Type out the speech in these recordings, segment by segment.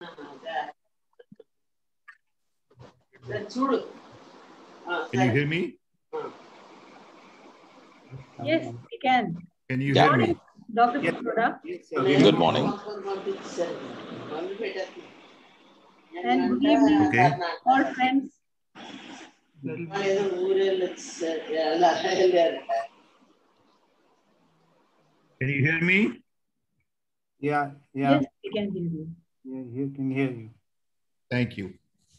Can you hear me? Yes, we can. Can you Yeah. hear me? Dr. Pitroda. Good morning. And good evening, Okay. all friends. Can you hear me? Yeah. Yes, we can hear you. Yeah, you can hear you. Thank you.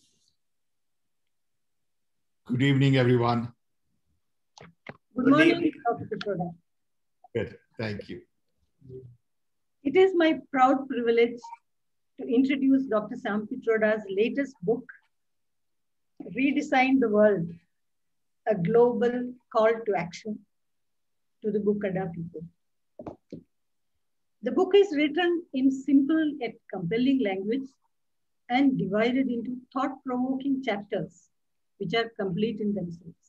Good evening, everyone. Good Good morning, evening. Dr. Pitroda. Good. Thank you. It is my proud privilege to introduce Dr. Sam Pitroda's latest book, Redesign the World, a global call to action to the Bukada people. The book is written in simple yet compelling language and divided into thought-provoking chapters, which are complete in themselves.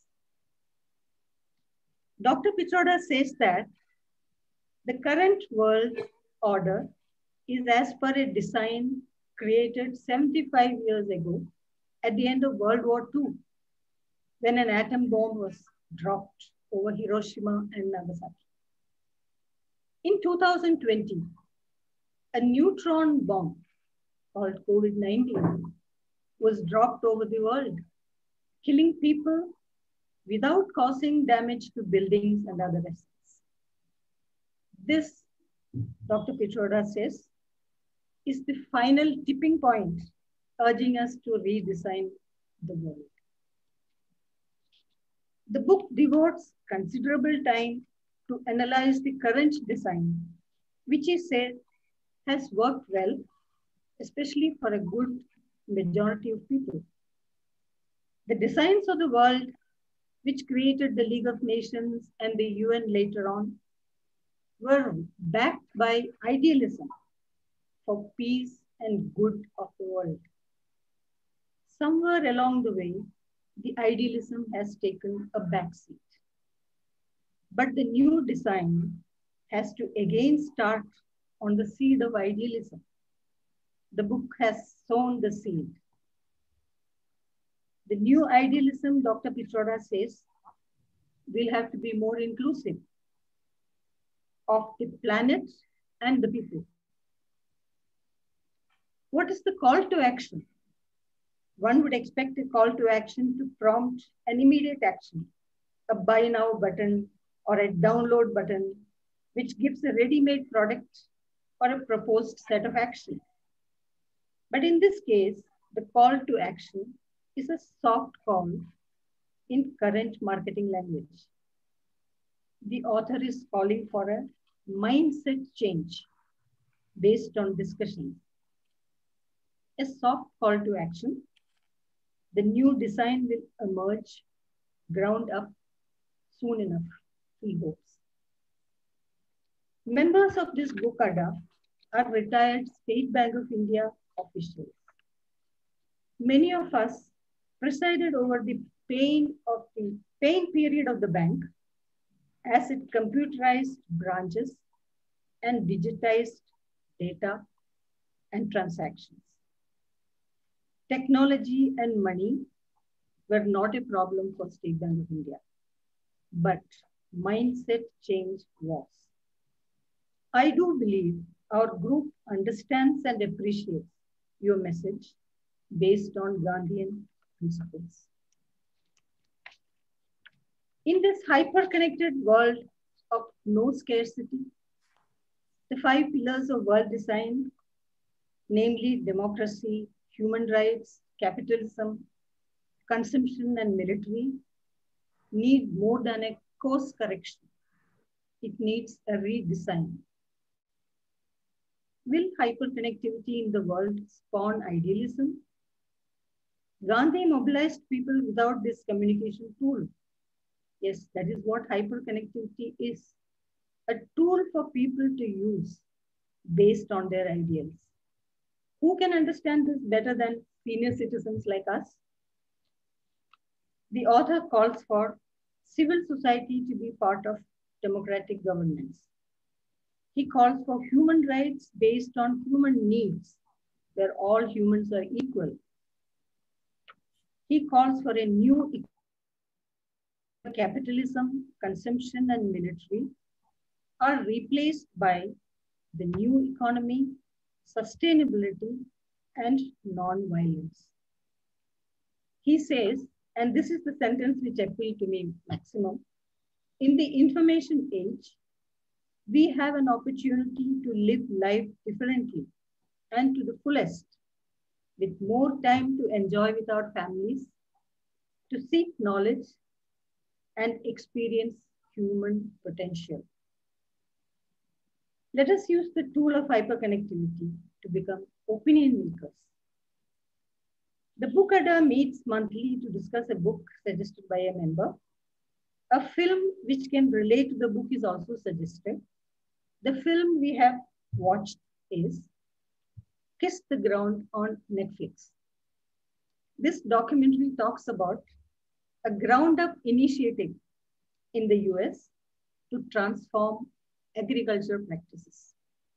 Dr. Pitroda says that the current world order is as per a design created 75 years ago at the end of World War II, when an atom bomb was dropped over Hiroshima and Nagasaki. In 2020, a neutron bomb called COVID-19 was dropped over the world, killing people without causing damage to buildings and other assets. This, Dr. Pitroda says, is the final tipping point, urging us to redesign the world. The book devotes considerable time to analyze the current design, which he said has worked well, especially for a good majority of people. The designs of the world, which created the League of Nations and the UN later on, were backed by idealism for peace and good of the world. Somewhere along the way, the idealism has taken a backseat. But the new design has to again start on the seed of idealism. The book has sown the seed. The new idealism, Dr. Pitroda says, will have to be more inclusive of the planet and the people. What is the call to action? One would expect a call to action to prompt an immediate action, a buy now button or a download button, which gives a ready-made product or a proposed set of action. But in this case, the call to action is a soft call in current marketing language. The author is calling for a mindset change based on discussion. A soft call to action. The new design will emerge ground up soon enough, he hopes. Members of this Bukada are retired State Bank of India officials. Many of us presided over the pain period of the bank as it computerized branches and digitized data and transactions. Technology and money were not a problem for State Bank of India, but mindset change was. I do believe our group understands and appreciates your message based on Gandhian principles. In this hyper-connected world of no scarcity, the 5 pillars of world design, namely democracy, human rights, capitalism, consumption, and military, need more than a course correction. It needs a redesign. Will hyperconnectivity in the world spawn idealism? Gandhi mobilized people without this communication tool. Yes, that is what hyperconnectivity is. A tool for people to use based on their ideals. Who can understand this better than senior citizens like us? The author calls for civil society to be part of democratic governance. He calls for human rights based on human needs where all humans are equal. He calls for a new capitalism, consumption, and military are replaced by the new economy, sustainability, and non-violence. He says, and this is the sentence which appealed to me maximum, in the information age, we have an opportunity to live life differently and to the fullest, with more time to enjoy with our families, to seek knowledge and experience human potential. Let us use the tool of hyperconnectivity to become opinion makers. The Book Adda meets monthly to discuss a book suggested by a member. A film which can relate to the book is also suggested. The film we have watched is Kiss the Ground on Netflix. This documentary talks about a ground-up initiative in the US to transform agricultural practices.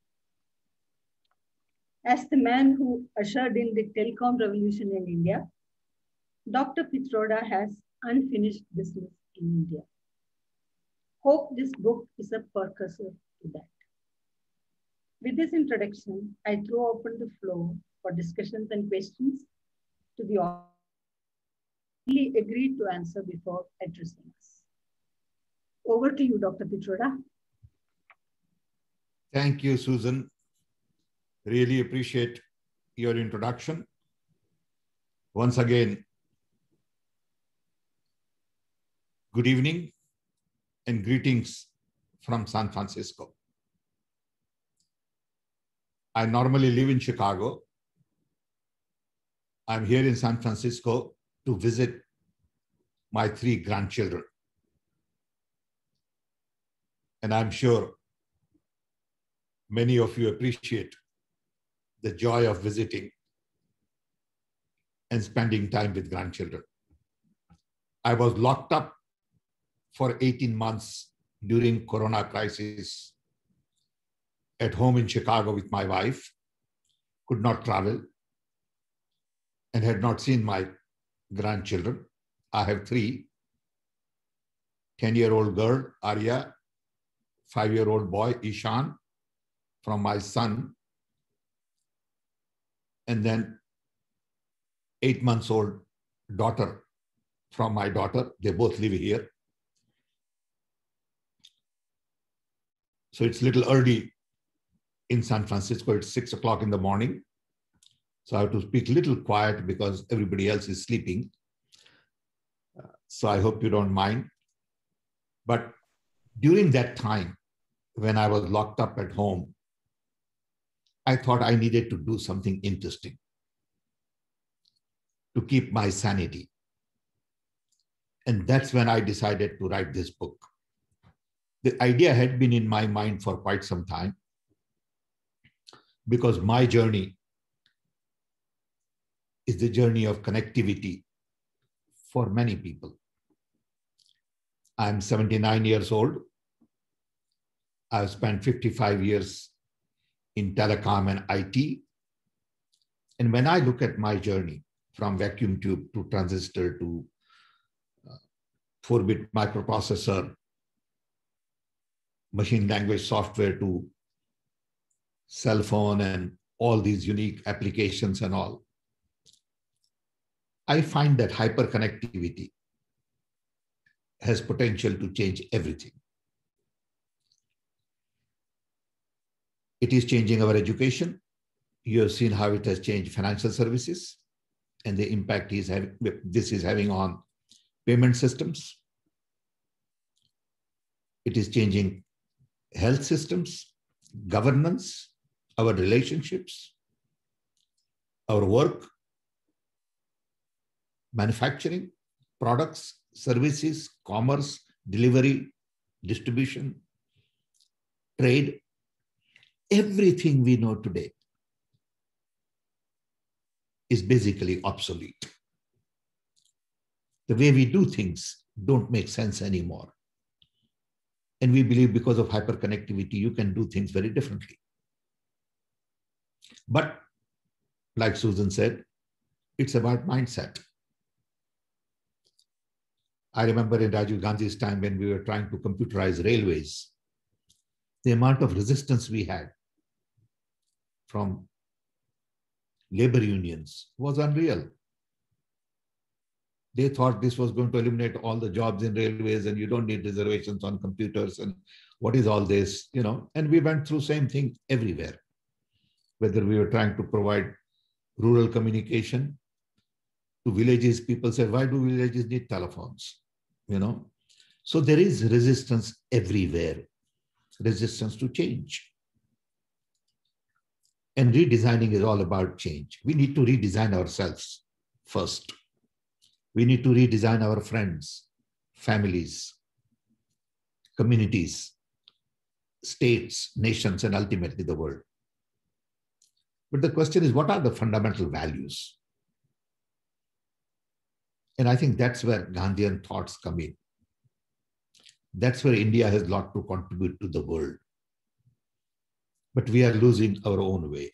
As the man who ushered in the telecom revolution in India, Dr. Pitroda has unfinished business in India. Hope this book is a precursor to that. With this introduction, I throw open the floor for discussions and questions to the audience. He agreed to answer before addressing us. Over to you, Dr. Pitroda. Thank you, Susan. Really appreciate your introduction. Once again, good evening and greetings from San Francisco. I normally live in Chicago. I'm here in San Francisco to visit my 3 grandchildren. And I'm sure many of you appreciate the joy of visiting and spending time with grandchildren. I was locked up for 18 months during Corona crisis at home in Chicago with my wife, could not travel, and had not seen my grandchildren. I have 3, 10-year-old girl, Arya, 5-year-old boy, Ishan, from my son, and then 8 months old daughter from my daughter. They both live here. So it's a little early in San Francisco. It's 6 o'clock in the morning. So I have to speak a little quiet because everybody else is sleeping. So I hope you don't mind. But during that time, when I was locked up at home, I thought I needed to do something interesting to keep my sanity. And that's when I decided to write this book. The idea had been in my mind for quite some time because my journey is the journey of connectivity for many people. I'm 79 years old. I've spent 55 years in telecom and IT. And when I look at my journey from vacuum tube to transistor to 4-bit microprocessor, machine language software to cell phone and all these unique applications and all, I find that hyperconnectivity has potential to change everything. It is changing our education. You have seen how it has changed financial services and the impact this is having on payment systems. It is changing health systems, governance, our relationships, our work, manufacturing, products, services, commerce, delivery, distribution, trade. Everything we know today is basically obsolete. The way we do things don't make sense anymore. And we believe because of hyperconnectivity, you can do things very differently. But like Susan said, it's about mindset. I remember in Rajiv Gandhi's time when we were trying to computerize railways, the amount of resistance we had from labor unions was unreal. They thought this was going to eliminate all the jobs in railways and you don't need reservations on computers and what is all this, you know? And we went through same thing everywhere, whether we were trying to provide rural communication to villages. People said, why do villages need telephones? You know? So there is resistance everywhere, resistance to change. And redesigning is all about change. We need to redesign ourselves first. We need to redesign our friends, families, communities, states, nations, and ultimately the world. But the question is, what are the fundamental values? And I think that's where Gandhian thoughts come in. That's where India has a lot to contribute to the world. But we are losing our own way.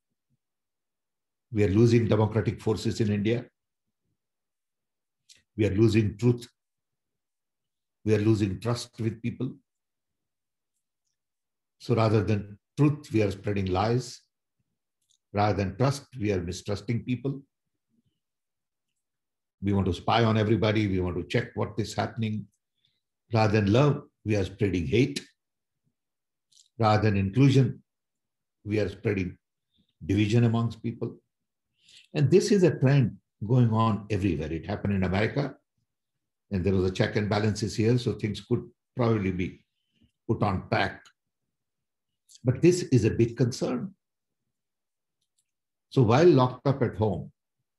We are losing democratic forces in India. We are losing truth. We are losing trust with people. So rather than truth, we are spreading lies. Rather than trust, we are mistrusting people. We want to spy on everybody. We want to check what is happening. Rather than love, we are spreading hate. Rather than inclusion, we are spreading division amongst people. And this is a trend going on everywhere. It happened in America, and there was a check and balances here, so things could probably be put on track. But this is a big concern. So while locked up at home,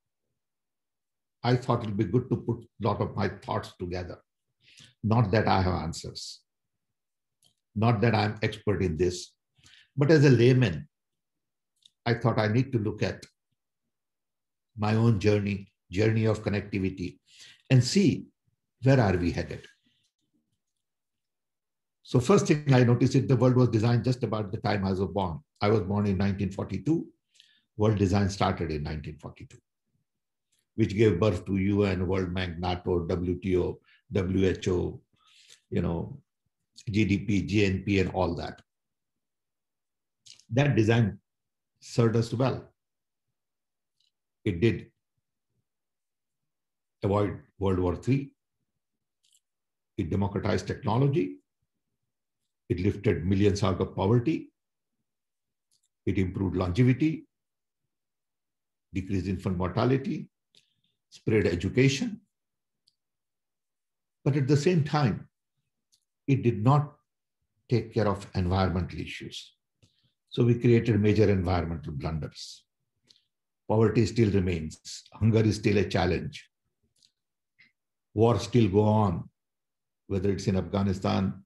I thought it would be good to put a lot of my thoughts together. Not that I have answers, not that I'm expert in this, but as a layman, I thought I need to look at my own journey of connectivity, and see where are we headed. So first thing I noticed is the world was designed just about the time I was born. I was born in 1942. World design started in 1942, which gave birth to UN, World Bank, NATO, WTO, WHO, you know, GDP, GNP, and all that. That design served us well. It did avoid World War III. It democratized technology. It lifted millions out of poverty. It improved longevity, decreased infant mortality, spread education. But at the same time, it did not take care of environmental issues. So we created major environmental blunders. Poverty still remains. Hunger is still a challenge. Wars still go on, whether it's in Afghanistan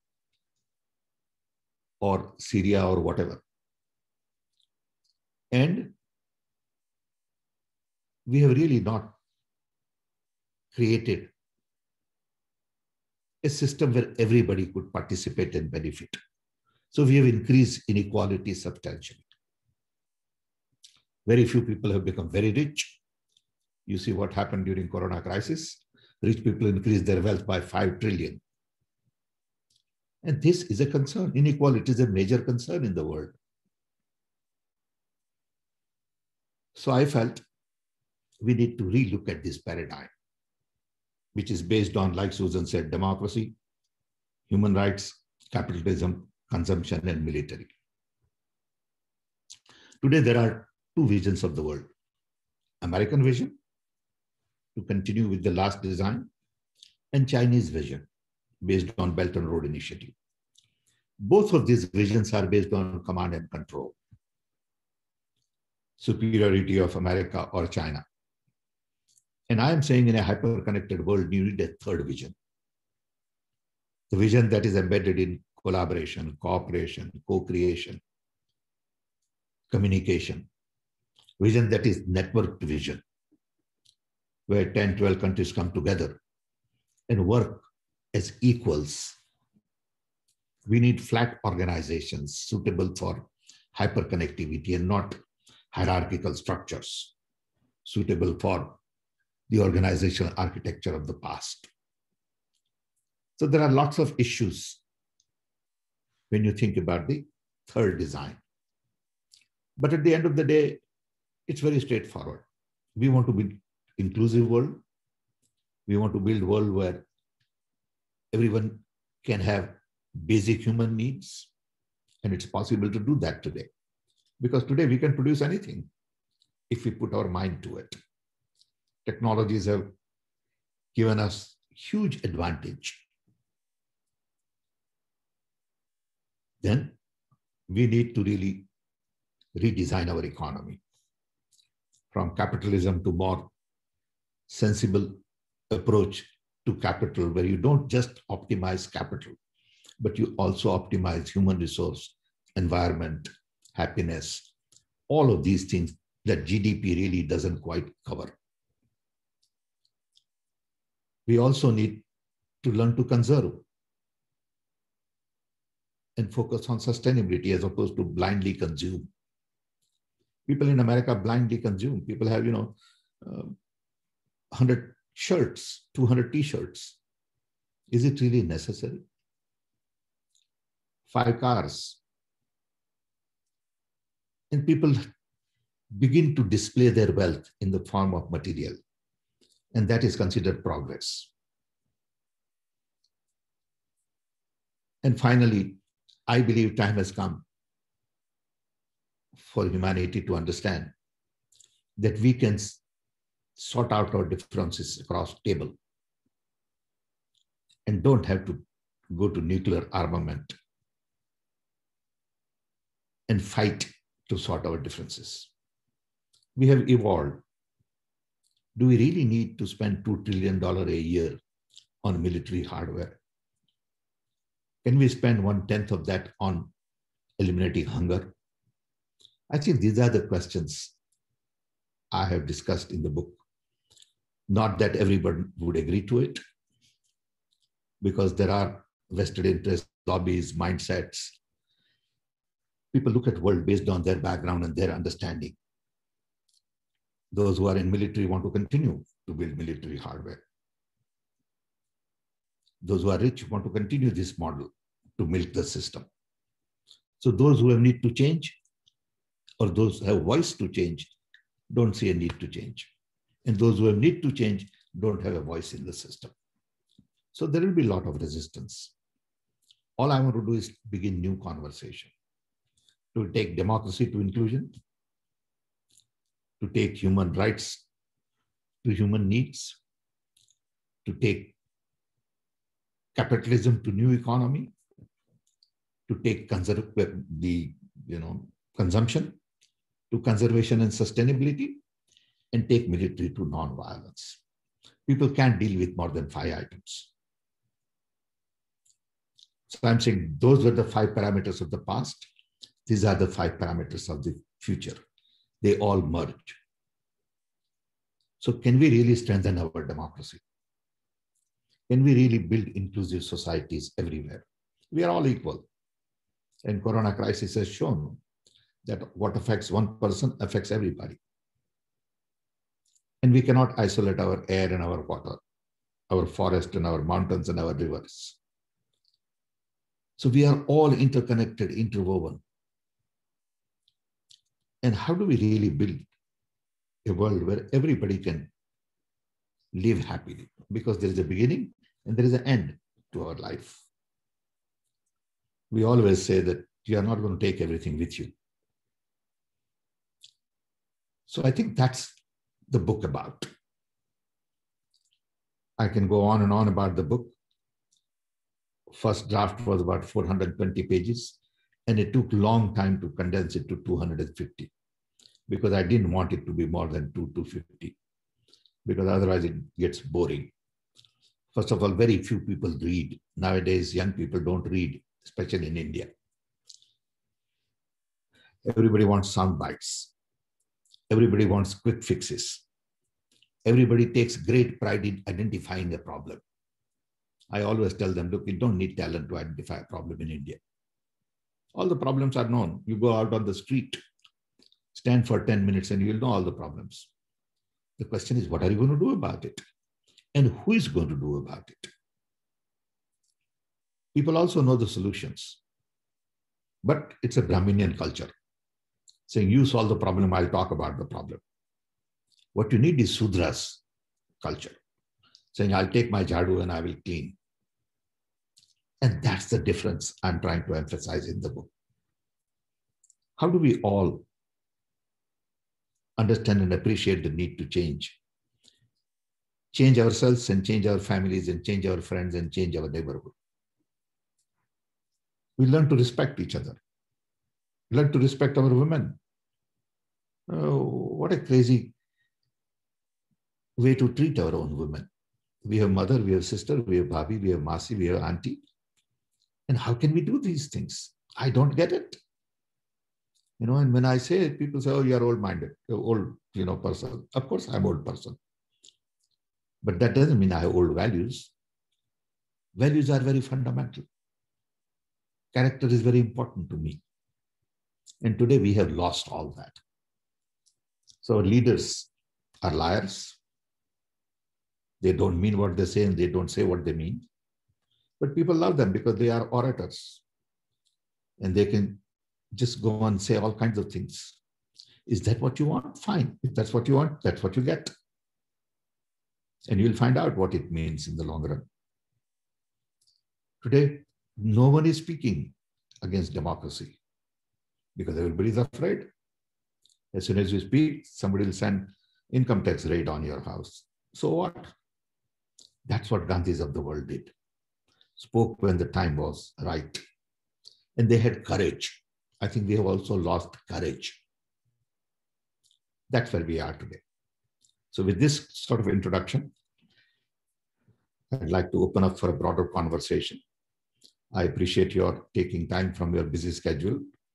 or Syria or whatever. And we have really not created a system where everybody could participate and benefit. So we have increased inequality substantially. Very few people have become very rich. You see what happened during Corona crisis. Rich people increased their wealth by 5 trillion. And this is a concern. Inequality is a major concern in the world. So I felt we need to relook at this paradigm, which is based on, like Susan said, democracy, human rights, capitalism, consumption, and military. Today, there are two visions of the world. American vision, to continue with the last design, and Chinese vision, based on Belt and Road Initiative. Both of these visions are based on command and control, superiority of America or China. And I am saying in a hyper-connected world, you need a third vision. The vision that is embedded in collaboration, cooperation, co-creation, communication. Vision that is networked vision, where 10, 12 countries come together and work as equals. We need flat organizations suitable for hyperconnectivity and not hierarchical structures suitable for the organizational architecture of the past. So there are lots of issues when you think about the third design. But at the end of the day, it's very straightforward. We want to build inclusive world. We want to build a world where everyone can have basic human needs. And it's possible to do that today. Because today we can produce anything if we put our mind to it. Technologies have given us huge advantage. Then we need to really redesign our economy from capitalism to more sensible approach to capital, where you don't just optimize capital, but you also optimize human resource, environment, happiness, all of these things that GDP really doesn't quite cover. We also need to learn to conserve and focus on sustainability as opposed to blindly consume. People in America blindly consume. People have, 100 shirts, 200 t-shirts. Is it really necessary? 5 cars. And people begin to display their wealth in the form of material. And that is considered progress. And finally, I believe time has come for humanity to understand that we can sort out our differences across the table and don't have to go to nuclear armament and fight to sort our differences. We have evolved. Do we really need to spend $2 trillion a year on military hardware? Can we spend 1/10 of that on eliminating hunger? I think these are the questions I have discussed in the book. Not that everybody would agree to it, because there are vested interests, lobbies, mindsets. People look at the world based on their background and their understanding. Those who are in military want to continue to build military hardware. Those who are rich want to continue this model to milk the system. So those who have need to change, or those who have voice to change, don't see a need to change. And those who have need to change don't have a voice in the system. So there will be a lot of resistance. All I want to do is begin new conversation to take democracy to inclusion, to take human rights to human needs, to take capitalism to new economy, to take consumption to conservation and sustainability, and take military to non-violence. People can't deal with more than 5 items. So I'm saying those were the 5 parameters of the past. These are the 5 parameters of the future. They all merge. So can we really strengthen our democracy? Can we really build inclusive societies everywhere? We are all equal. And Corona crisis has shown that what affects one person affects everybody. And we cannot isolate our air and our water, our forest and our mountains and our rivers. So we are all interconnected, interwoven. And how do we really build a world where everybody can live happily? Because there is a beginning and there is an end to our life. We always say that you are not going to take everything with you. So I think that's the book about. I can go on and on about the book. First draft was about 420 pages, and it took a long time to condense it to 250, because I didn't want it to be more than 250, because otherwise it gets boring. First of all, very few people read. Nowadays, young people don't read, especially in India. Everybody wants sound bites. Everybody wants quick fixes. Everybody takes great pride in identifying a problem. I always tell them, look, you don't need talent to identify a problem in India. All the problems are known. You go out on the street, Stand for 10 minutes and you'll know all the problems. The question is, what are you going to do about it? And who is going to do about it? People also know the solutions, but it's a Brahminian culture saying, you solve the problem, I'll talk about the problem. What you need is Sudra's culture, saying, I'll take my jhadu and I will clean. And that's the difference I'm trying to emphasize in the book. How do we all understand and appreciate the need to change? Change ourselves and change our families and change our friends and change our neighborhood. We learn to respect each other. Learn to respect our women. Oh, what a crazy way to treat our own women. We have mother, we have sister, we have bhabhi, we have masi, we have auntie. And how can we do these things? I don't get it. And when I say it, people say, oh, you're old-minded, you're old, person. Of course, I'm old person. But that doesn't mean I have old values. Values are very fundamental. Character is very important to me. And today we have lost all that. So leaders are liars. They don't mean what they say and they don't say what they mean. But people love them because they are orators. And they can just go and say all kinds of things. Is that what you want? Fine. If that's what you want, that's what you get. And you'll find out what it means in the long run. Today, no one is speaking against democracy because everybody's afraid. As soon as you speak, somebody will send income tax raid on your house. So what? That's what Gandhis of the world did. Spoke when the time was right. And they had courage. I think we have also lost courage. That's where we are today. So with this sort of introduction, I'd like to open up for a broader conversation. I appreciate your taking time from your busy schedule.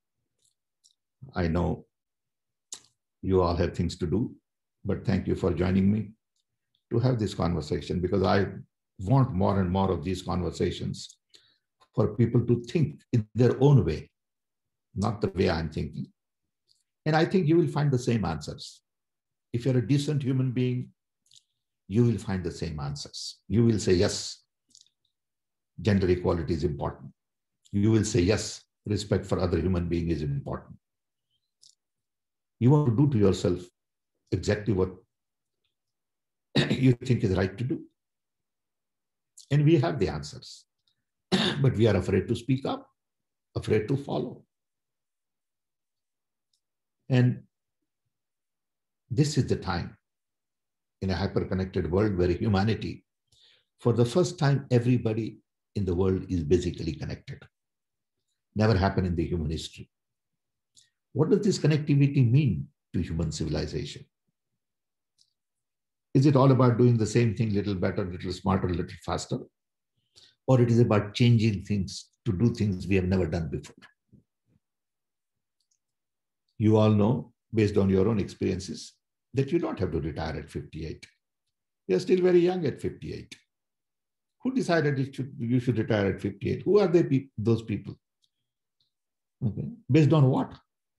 I know you all have things to do, but thank you for joining me to have this conversation, because I want more and more of these conversations for people to think in their own way, not the way I'm thinking. And I think you will find the same answers. If you're a decent human being, you will find the same answers. You will say, yes, gender equality is important. You will say, yes, respect for other human being is important. You want to do to yourself exactly what you think is right to do. And we have the answers. But we are afraid to speak up, afraid to follow. And this is the time in a hyper-connected world where humanity, for the first time, everybody in the world is basically connected. Never happened in the human history. What does this connectivity mean to human civilization? Is it all about doing the same thing, little better, little smarter, little faster? Or it is about changing things to do things we have never done before? You all know, based on your own experiences, that you don't have to retire at 58. You're still very young at 58. Who decided you should retire at 58? Who are those people? Okay. Based on what?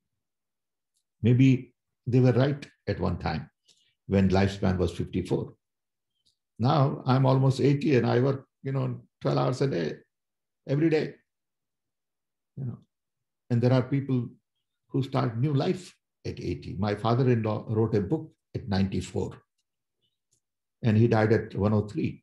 Maybe they were right at one time when lifespan was 54. Now I'm almost 80 and I work, 12 hours a day, every day. And there are people who start new life at 80. My father-in-law wrote a book at 94 and he died at 103.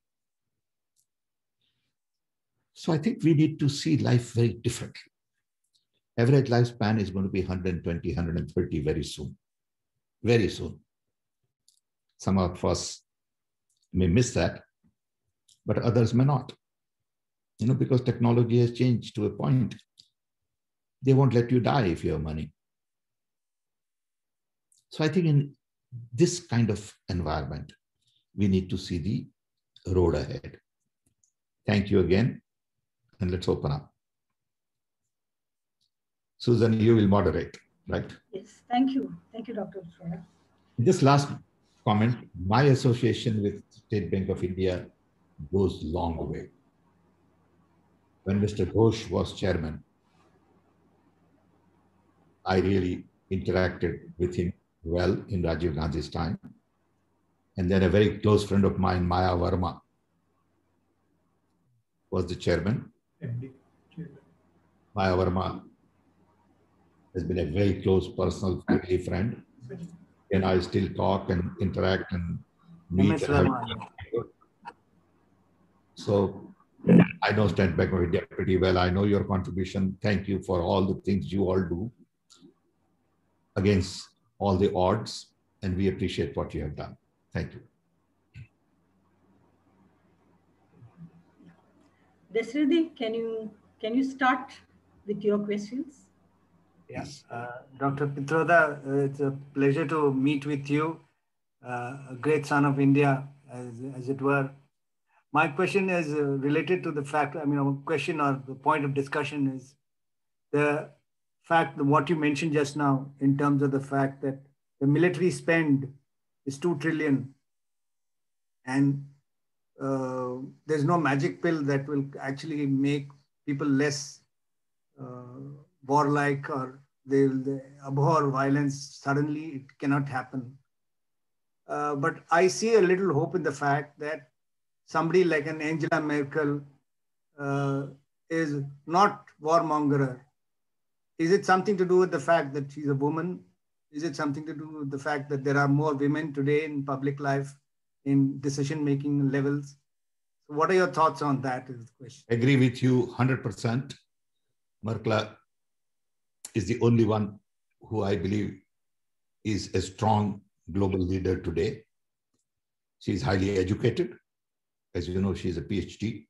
So I think we need to see life very differently. Average lifespan is going to be 120, 130 very soon. Very soon. Some of us may miss that, but others may not. Because technology has changed to a point. They won't let you die if you have money. So I think in this kind of environment, we need to see the road ahead. Thank you again, and let's open up. Susan, you will moderate, right? Yes, thank you. Thank you, Dr. Freya. Just last comment, my association with State Bank of India goes long way. When Mr. Ghosh was chairman, I really interacted with him well in Rajiv Gandhi's time. And then a very close friend of mine, Maya Verma, was the chairman. Maya Verma has been a very close personal family friend. And I still talk and interact and meet. So I know State Bank of India pretty well. I know your contribution. Thank you for all the things you all do against all the odds. And we appreciate what you have done. Thank you. Desiredee, can you start with your questions? Yes, Dr. Pitroda, it's a pleasure to meet with you, a great son of India, as it were. My question is related to the fact, a question or the point of discussion is the fact that what you mentioned just now in terms of the fact that the military spend is 2 trillion and there's no magic pill that will actually make people less warlike or they will abhor violence. Suddenly it cannot happen. But I see a little hope in the fact that somebody like an Angela Merkel is not warmonger. Is it something to do with the fact that she's a woman? Is it something to do with the fact that there are more women today in public life, in decision-making levels? So what are your thoughts on that is the question. I agree with you 100%. Merkel is the only one who I believe is a strong global leader today. She's highly educated. As you know, she's a PhD.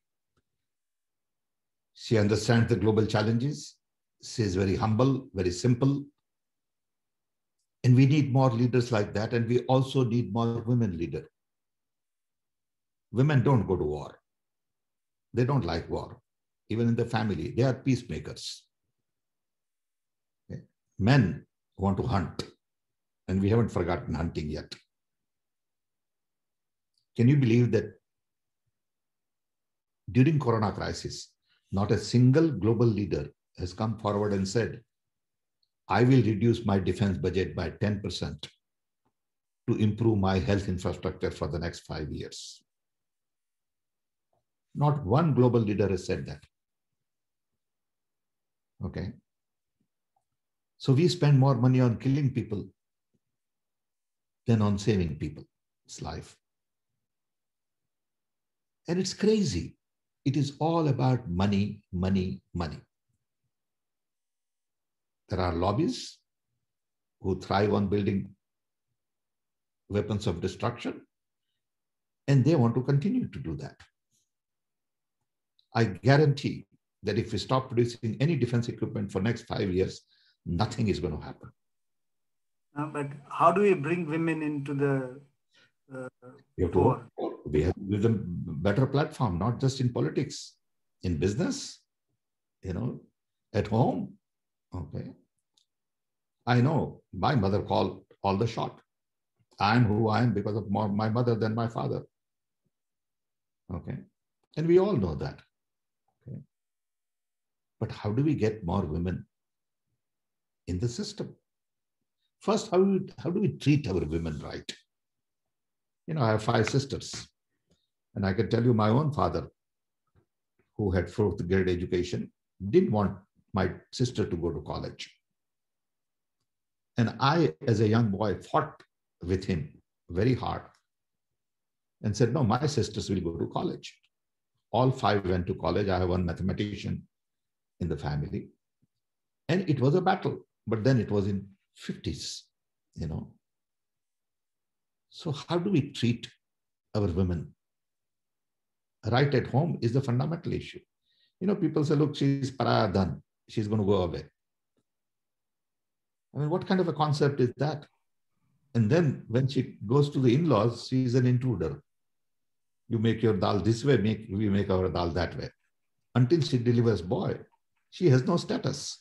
She understands the global challenges. She is very humble, very simple. And we need more leaders like that. And we also need more women leaders. Women don't go to war. They don't like war. Even in the family, they are peacemakers. Okay. Men want to hunt. And we haven't forgotten hunting yet. Can you believe that during Corona crisis, not a single global leader has come forward and said, I will reduce my defense budget by 10% to improve my health infrastructure for the next 5 years. Not one global leader has said that. Okay. So we spend more money on killing people than on saving people's life. And it's crazy. It is all about money, money, money. There are lobbies who thrive on building weapons of destruction, and they want to continue to do that. I guarantee that if we stop producing any defense equipment for next 5 years, nothing is going to happen. But how do we bring women into the war? We have to give them better platform, not just in politics, in business, at home. Okay. I know my mother called all the shot. I am who I am because of more my mother than my father. Okay. And we all know that. Okay. But how do we get more women in the system? First, how do we treat our women right? I have 5 sisters. And I can tell you my own father, who had 4th grade education, didn't want my sister to go to college. And I, as a young boy, fought with him very hard and said, no, my sisters will go to college. All 5 went to college. I have one mathematician in the family. And it was a battle, but then it was in 50s, So how do we treat our women? Right at home is the fundamental issue. People say, look, she's paraya dhan. She's going to go away. I mean, what kind of a concept is that? And then when she goes to the in-laws, she's an intruder. You make your dal this way, we make our dal that way. Until she delivers boy, she has no status.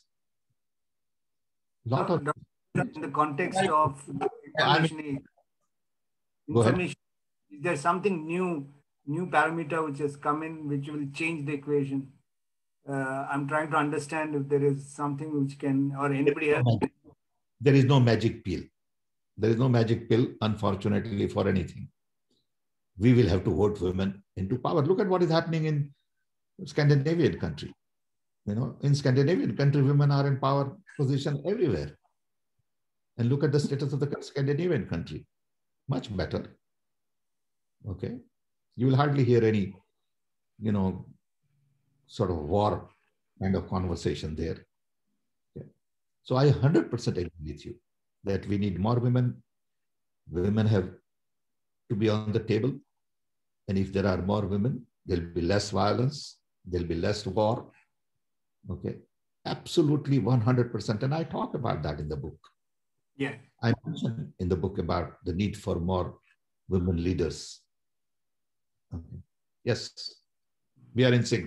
In the context of information, is there something new parameter which has come in which will change the equation? I'm trying to understand if there is something which can, or anybody else. there is no magic pill. There is no magic pill, unfortunately, for anything. We will have to vote women into power. Look at what is happening in Scandinavian country. In Scandinavian country, women are in power position everywhere. And look at the status of the Scandinavian country. Much better. Okay. You will hardly hear any, sort of war kind of conversation there. Okay. So I 100% agree with you that we need more women. Women have to be on the table. And if there are more women, there'll be less violence, there'll be less war. Okay. Absolutely 100%. And I talk about that in the book. Yeah. I mentioned in the book about the need for more women leaders. Okay. Yes, we are in sync.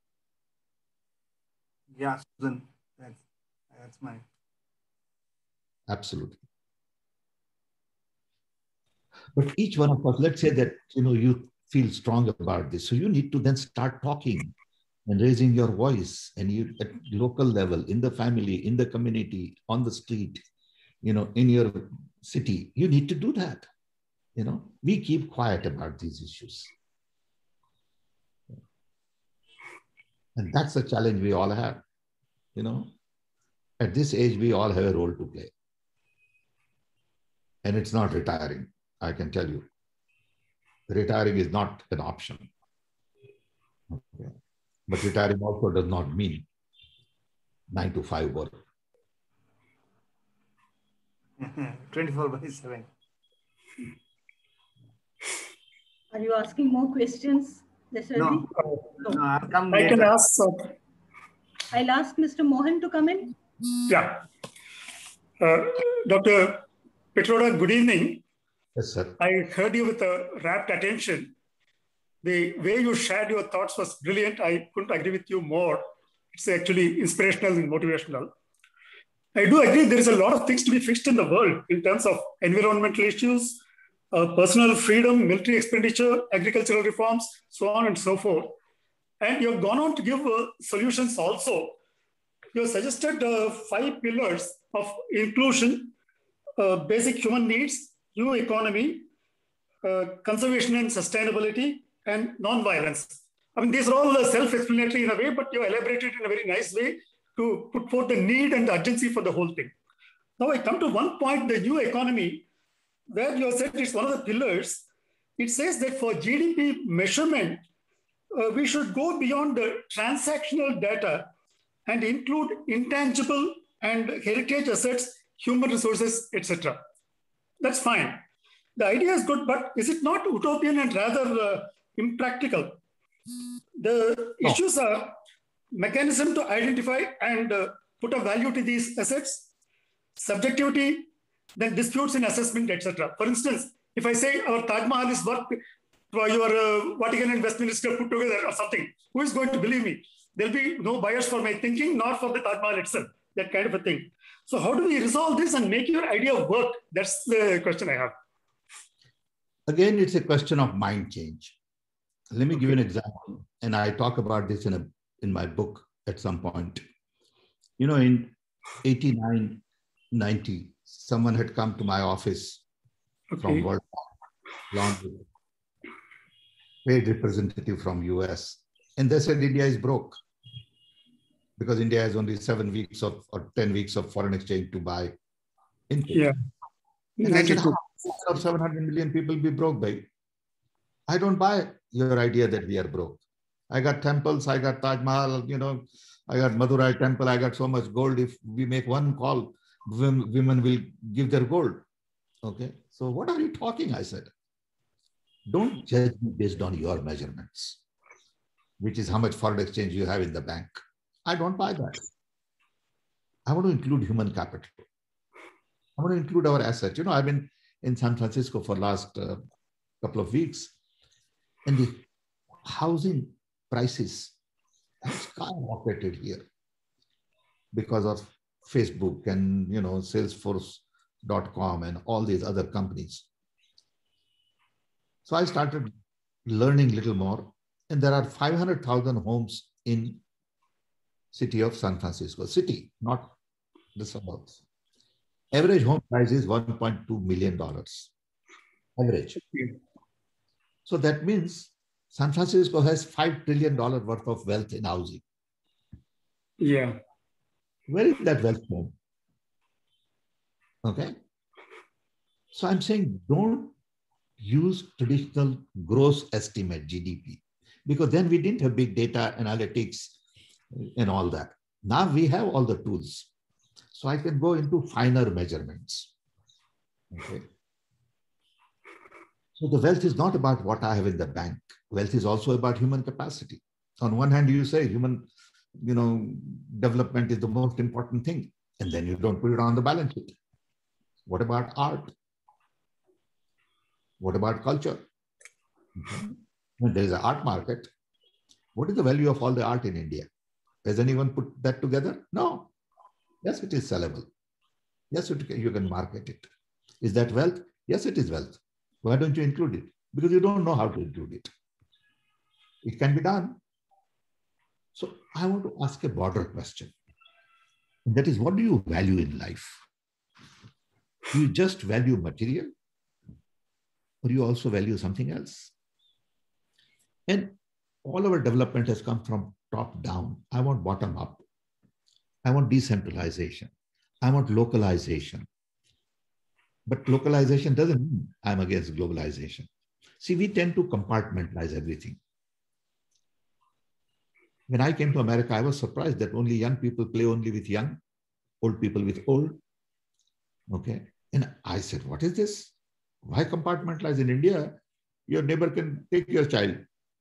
Yeah, Susan, that's mine. Absolutely. But each one of us, let's say that, you feel strong about this. So you need to then start talking and raising your voice, and you at local level, in the family, in the community, on the street, in your city, you need to do that. We keep quiet about these issues. And that's the challenge we all have. At this age, we all have a role to play. And it's not retiring, I can tell you. Retiring is not an option. Okay. But retiring also does not mean 9 to 5 work. 24/7. Are you asking more questions? No, I'll come I later. can ask. I'll ask Mr. Mohan to come in. Yeah. Dr. Pitroda, good evening. Yes, sir. I heard you with a rapt attention. The way you shared your thoughts was brilliant. I couldn't agree with you more. It's actually inspirational and motivational. I do agree there is a lot of things to be fixed in the world in terms of environmental issues, personal freedom, military expenditure, agricultural reforms, so on and so forth. And you've gone on to give solutions also. You have suggested 5 pillars of inclusion, basic human needs, new economy, conservation and sustainability, and non-violence. I mean, these are all self-explanatory in a way, but you elaborated in a very nice way to put forth the need and the urgency for the whole thing. Now I come to one point, the new economy, where you have said it's one of the pillars. It says that for GDP measurement, we should go beyond the transactional data and include intangible and heritage assets, human resources, etc. That's fine. The idea is good, but is it not utopian and rather impractical? The issues are mechanism to identify and put a value to these assets, subjectivity, then disputes in assessment, etc. For instance, if I say our Taj Mahal is worth for your Vatican and Westminster put together or something, who is going to believe me? There'll be no buyers for my thinking, nor for the Taj Mahal itself, that kind of a thing. So how do we resolve this and make your idea work? That's the question I have. Again, it's a question of mind change. Let me give you an example. And I talk about this in my book at some point. In 89, 90, someone had come to my office from World Bank, paid representative from US. And they said India is broke because India has only 7 weeks or 10 weeks of foreign exchange to buy input. Yeah. And I said, how can 700 million people be broke, babe? I don't buy your idea that we are broke. I got temples, I got Taj Mahal, I got Madurai temple, I got so much gold. If we make one call, women will give their gold. Okay. So what are you talking? I said, don't judge me based on your measurements, which is how much foreign exchange you have in the bank. I don't buy that. I want to include human capital. I want to include our assets. I've been in San Francisco for the last couple of weeks, and the housing prices have skyrocketed here because of Facebook and Salesforce.com and all these other companies. So I started learning a little more, and there are 500,000 homes in city of San Francisco, city, not the suburbs. Average home price is $1.2 million. Average. So that means San Francisco has $5 trillion worth of wealth in housing. Yeah. Where is that wealth from? Okay. So I'm saying don't use traditional gross estimate GDP, because then we didn't have big data analytics and all that. Now we have all the tools. So I can go into finer measurements. Okay. So the wealth is not about what I have in the bank. Wealth is also about human capacity. On one hand, you say human, development is the most important thing, and then you don't put it on the balance sheet. What about art? What about culture? Okay. When there is an art market, what is the value of all the art in India? Has anyone put that together? No. Yes, it is sellable. Yes, you can market it. Is that wealth? Yes, it is wealth. Why don't you include it? Because you don't know how to include it. It can be done. So I want to ask a broader question. And that is, what do you value in life? Do you just value material? Or do you also value something else? And all our development has come from top down. I want bottom up. I want decentralization. I want localization. But localization doesn't mean I'm against globalization. See, we tend to compartmentalize everything. When I came to America, I was surprised that only young people play only with young, old people with old. Okay. And I said, what is this? Why compartmentalize? In India? Your neighbor can take your child,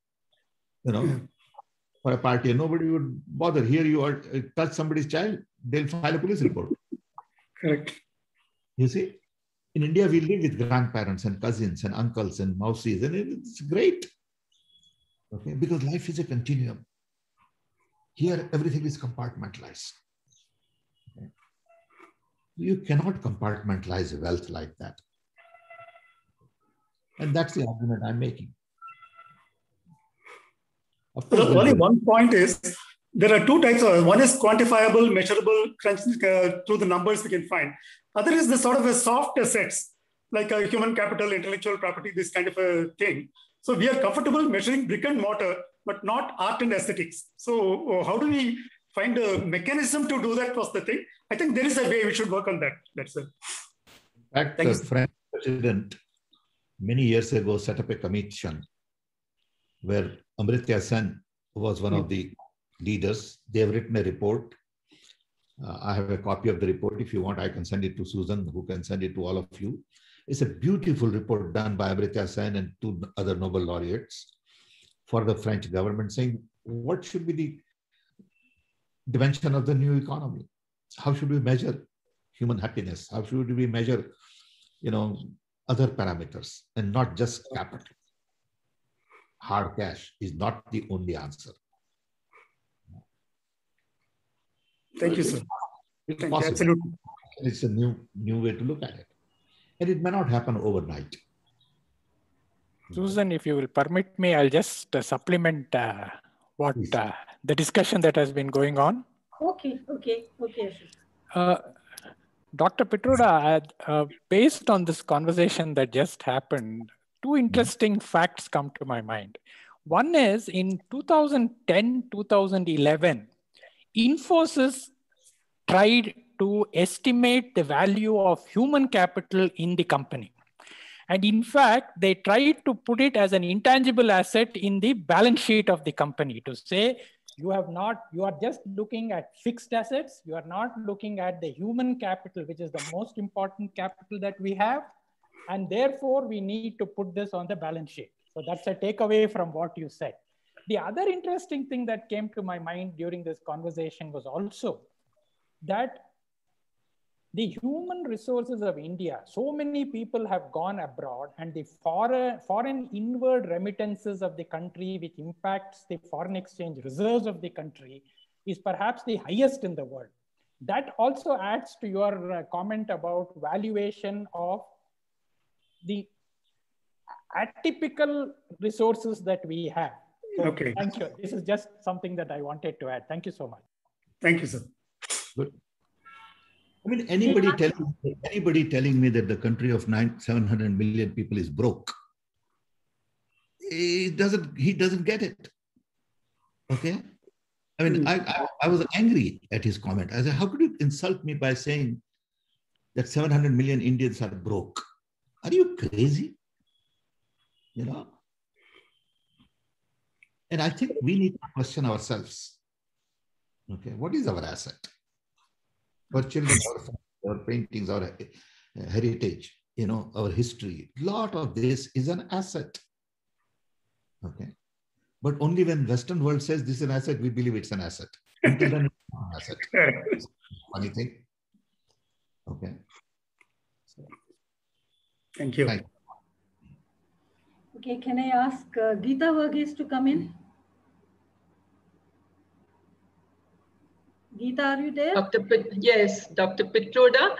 for a party, and nobody would bother. Here you are, touch somebody's child, they'll file a police report. Correct. You see, in India, we live with grandparents and cousins and uncles and mousies, and it's great. Okay, because life is a continuum. Here, everything is compartmentalized. Okay. You cannot compartmentalize wealth like that. And that's the argument I'm making. Of course, only one point is, there are two types of, one is quantifiable, measurable, through the numbers we can find. Other is the sort of a soft assets, like a human capital, intellectual property, this kind of a thing. So we are comfortable measuring brick and mortar, but not art and aesthetics. So how do we find a mechanism to do that was the thing. I think there is a way we should work on that. That's it. In fact, the French president many years ago set up a commission where Amartya Sen was one of the leaders. They have written a report. I have a copy of the report. If you want, I can send it to Susan, who can send it to all of you. It's a beautiful report done by Amartya Sen and two other Nobel laureates for the French government, saying what should be the dimension of the new economy? How should we measure human happiness? How should we measure, other parameters and not just capital? Hard cash is not the only answer. Thank you, sir. It's Thank possible. you. Absolutely. It's a new way to look at it. And it may not happen overnight. Susan, if you will permit me, I'll just supplement what the discussion that has been going on. Okay. Dr. Pitroda, based on this conversation that just happened, two interesting facts come to my mind. One is in 2010, 2011, Infosys tried to estimate the value of human capital in the company. And in fact, they tried to put it as an intangible asset in the balance sheet of the company to say, you are just looking at fixed assets. You are not looking at the human capital, which is the most important capital that we have. And therefore, we need to put this on the balance sheet. So that's a takeaway from what you said. The other interesting thing that came to my mind during this conversation was also that the human resources of India, so many people have gone abroad, and the foreign inward remittances of the country, which impacts the foreign exchange reserves of the country, is perhaps the highest in the world. That also adds to your comment about valuation of the atypical resources that we have. So okay. Thank you. This is just something that I wanted to add. Thank you so much. Thank you, sir. Good. I mean, anybody telling me that the country of 700 million people is broke, he doesn't get it. Okay. I mean, I was angry at his comment. I said, how could you insult me by saying that 700 million Indians are broke? Are you crazy? You know? And I think we need to question ourselves. Okay, what is our asset? Our children, our paintings, our heritage, you know, our history. A lot of this is an asset. Okay. But only when Western world says this is an asset, we believe it's an asset. Until then, it's not an asset. Funny thing. Okay. So, thank you. Okay, can I ask Geeta Verghese to come in? Geeta, are you there? Yes, Dr. Pitroda.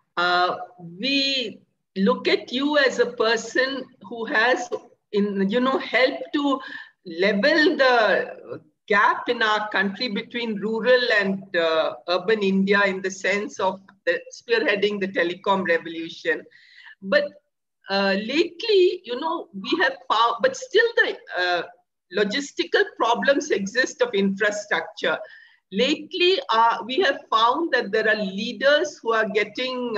We look at you as a person who has, helped to level the gap in our country between rural and urban India in the sense of spearheading the telecom revolution. But lately, we have found, but still the logistical problems exist of infrastructure. Lately, we have found that there are leaders who are getting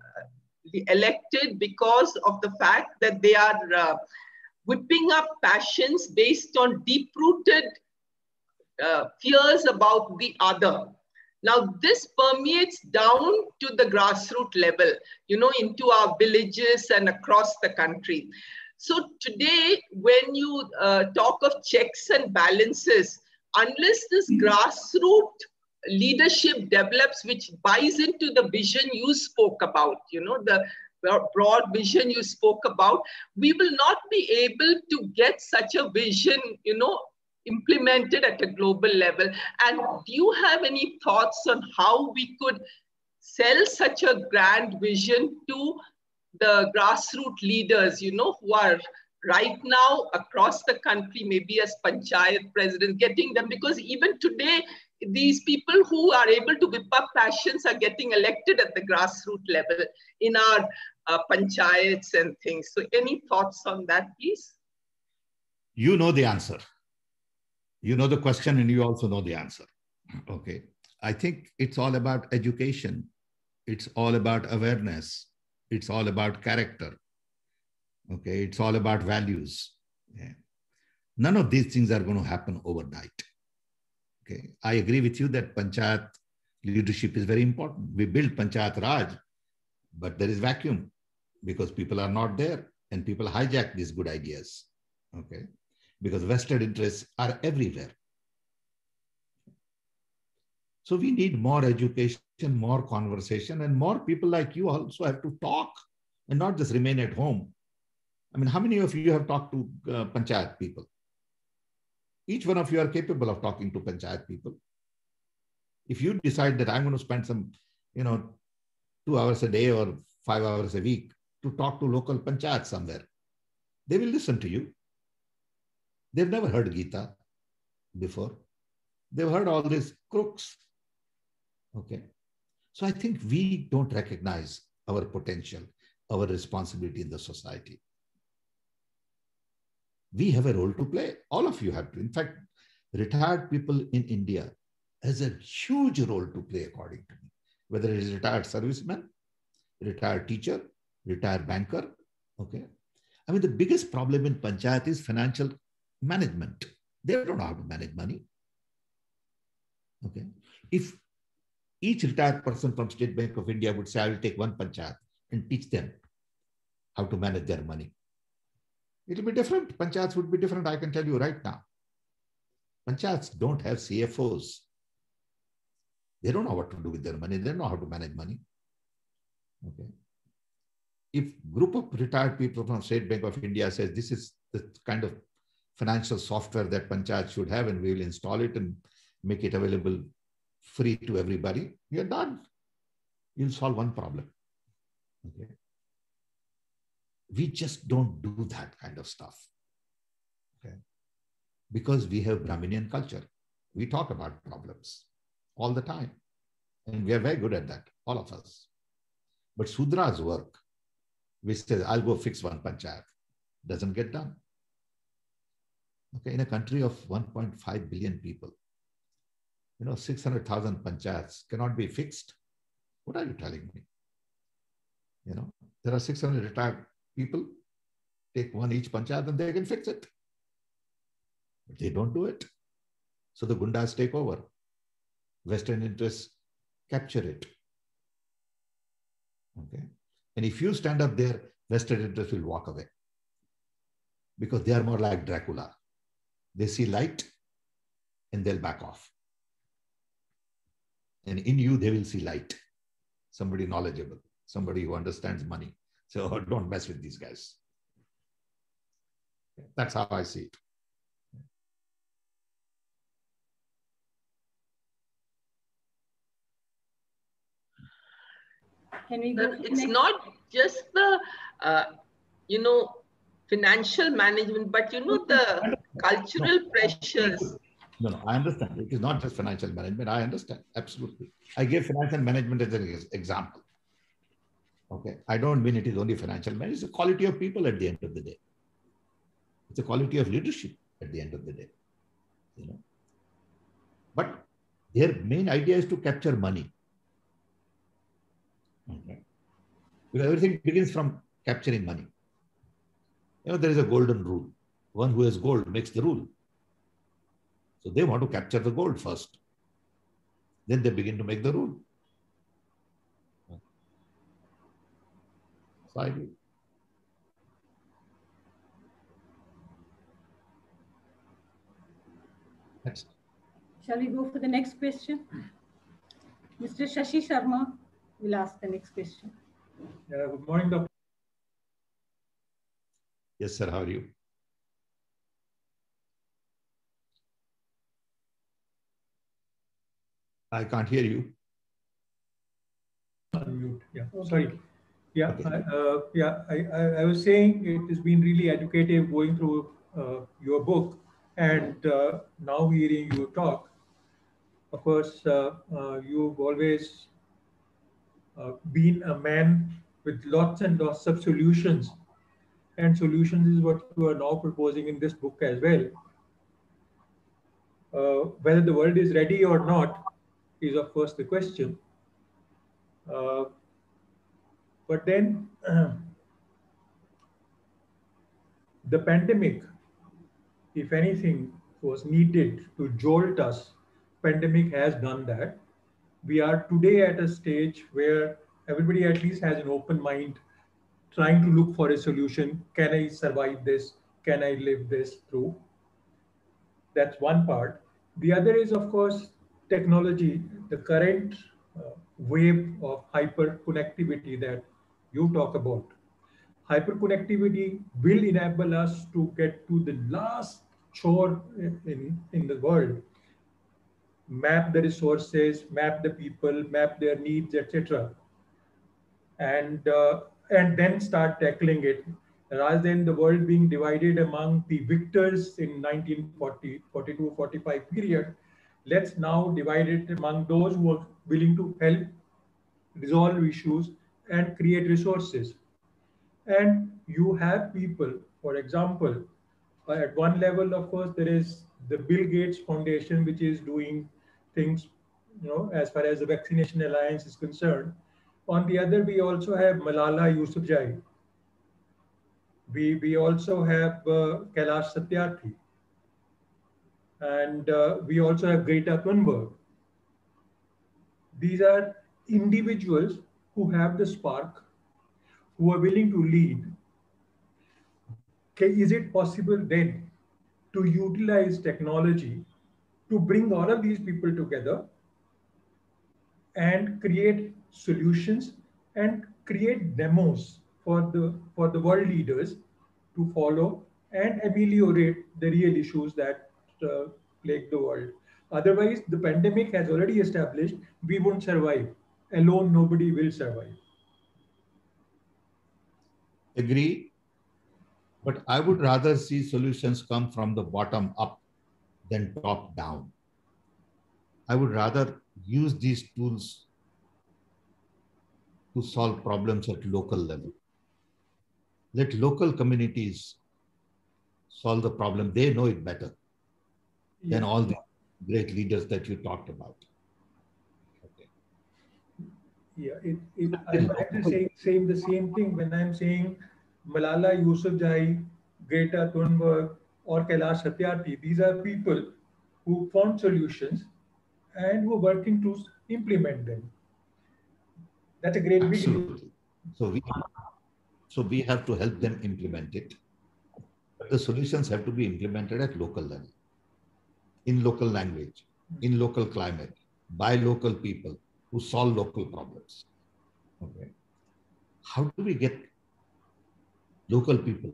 elected because of the fact that they are whipping up passions based on deep-rooted fears about the other. Now, this permeates down to the grassroots level, into our villages and across the country. So today, when you talk of checks and balances, unless this grassroots leadership develops, which buys into the vision you spoke about, the broad vision you spoke about, we will not be able to get such a vision, implemented at a global level. And do you have any thoughts on how we could sell such a grand vision to the grassroots leaders, who are right now across the country, maybe as panchayat presidents, getting them, because even today, these people who are able to whip up passions are getting elected at the grassroots level in our panchayats and things. So any thoughts on that, please? You know the answer. You know the question and you also know the answer. Okay. I think it's all about education. It's all about awareness. It's all about character. Okay. It's all about values. Yeah. None of these things are going to happen overnight. Okay. I agree with you that panchayat leadership is very important. We build panchayat Raj, but there is vacuum because people are not there and people hijack these good ideas. Okay. Because vested interests are everywhere. So we need more education, more conversation, and more people like you also have to talk and not just remain at home. I mean, how many of you have talked to panchayat people? Each one of you are capable of talking to panchayat people. If you decide that I'm going to spend some, 2 hours a day or 5 hours a week to talk to local panchayat somewhere, they will listen to you. They've never heard Geeta before. They've heard all these crooks. Okay. So I think we don't recognize our potential, our responsibility in the society. We have a role to play. All of you have to. In fact, retired people in India has a huge role to play, according to me. Whether it is retired serviceman, retired teacher, retired banker. Okay. I mean, the biggest problem in panchayat is financial management. They don't know how to manage money. Okay. If each retired person from State Bank of India would say, I will take one panchayat and teach them how to manage their money, it will be different. Panchayats would be different, I can tell you right now. Panchayats don't have CFOs. They don't know what to do with their money. They don't know how to manage money. Okay. If a group of retired people from State Bank of India says, this is the kind of financial software that panchayat should have, and we will install it and make it available free to everybody, you're done. You'll solve one problem. Okay. We just don't do that kind of stuff. Okay. Because we have Brahminian culture. We talk about problems all the time. And we are very good at that, all of us. But Sudra's work, which says, I'll go fix one panchayat, doesn't get done. Okay, in a country of 1.5 billion people, 600,000 panchayats cannot be fixed. What are you telling me? There are 600 retired people, take one each panchayat and they can fix it. But they don't do it. So the gundas take over. Western interests capture it. Okay. And if you stand up there, Western interests will walk away. Because they are more like Dracula. They see light and they'll back off. And in you, they will see light. Somebody knowledgeable, somebody who understands money. So don't mess with these guys. That's how I see it. Can we go? It's not just the, financial management, but the cultural pressures. No, I understand. It is not just financial management. I understand. Absolutely. I gave financial management as an example. Okay. I don't mean it is only financial management. It's the quality of people at the end of the day. It's the quality of leadership at the end of the day. But their main idea is to capture money. Okay. Because everything begins from capturing money. There is a golden rule. One who has gold makes the rule. So they want to capture the gold first. Then they begin to make the rule. So I do. Next. Shall we go for the next question? Mr. Shashi Sharma will ask the next question. Good morning, Dr. Yes, sir. How are you? I can't hear you. Unmute. Yeah, sorry. Yeah, okay. I was saying it has been really educative going through your book and now hearing you talk. Of course, you've always been a man with lots and lots of solutions. And solutions is what you are now proposing in this book as well. Whether the world is ready or not is, of course, the question. But then the pandemic, if anything, was needed to jolt us. Pandemic has done that. We are today at a stage where everybody at least has an open mind, trying to look for a solution. Can I survive this? Can I live this through? That's one part. The other is, of course, technology, the current wave of hyperconnectivity that you talk about. Hyperconnectivity will enable us to get to the last chore in the world. Map the resources, map the people, map their needs, etc. And then start tackling it. Rather than the world being divided among the victors in 1940, 42, 45 period, let's now divide it among those who are willing to help resolve issues and create resources. And you have people, for example, at one level, of course, there is the Bill Gates Foundation, which is doing things, as far as the Vaccination Alliance is concerned. On the other, we also have Malala Yousafzai. We also have Kailash Satyarthi. And we also have Greta Thunberg. These are individuals who have the spark, who are willing to lead. Okay, is it possible then to utilize technology to bring all of these people together and create solutions and create demos for the world leaders to follow and ameliorate the real issues that plague the world? Otherwise, the pandemic has already established we won't survive. Alone, nobody will survive. Agree. But I would rather see solutions come from the bottom up than top down. I would rather use these tools to solve problems at local level. Let local communities solve the problem. They know it better than all the great leaders that you talked about. Okay. Yeah, I'm actually saying the same thing when I'm saying Malala Yousafzai, Greta Thunberg, or Kailash Satyarthi. These are people who found solutions and who are working to implement them. That's a great beginning. Absolutely. So we have to help them implement it. But the solutions have to be implemented at local level, in local language, in local climate, by local people who solve local problems. Okay. How do we get local people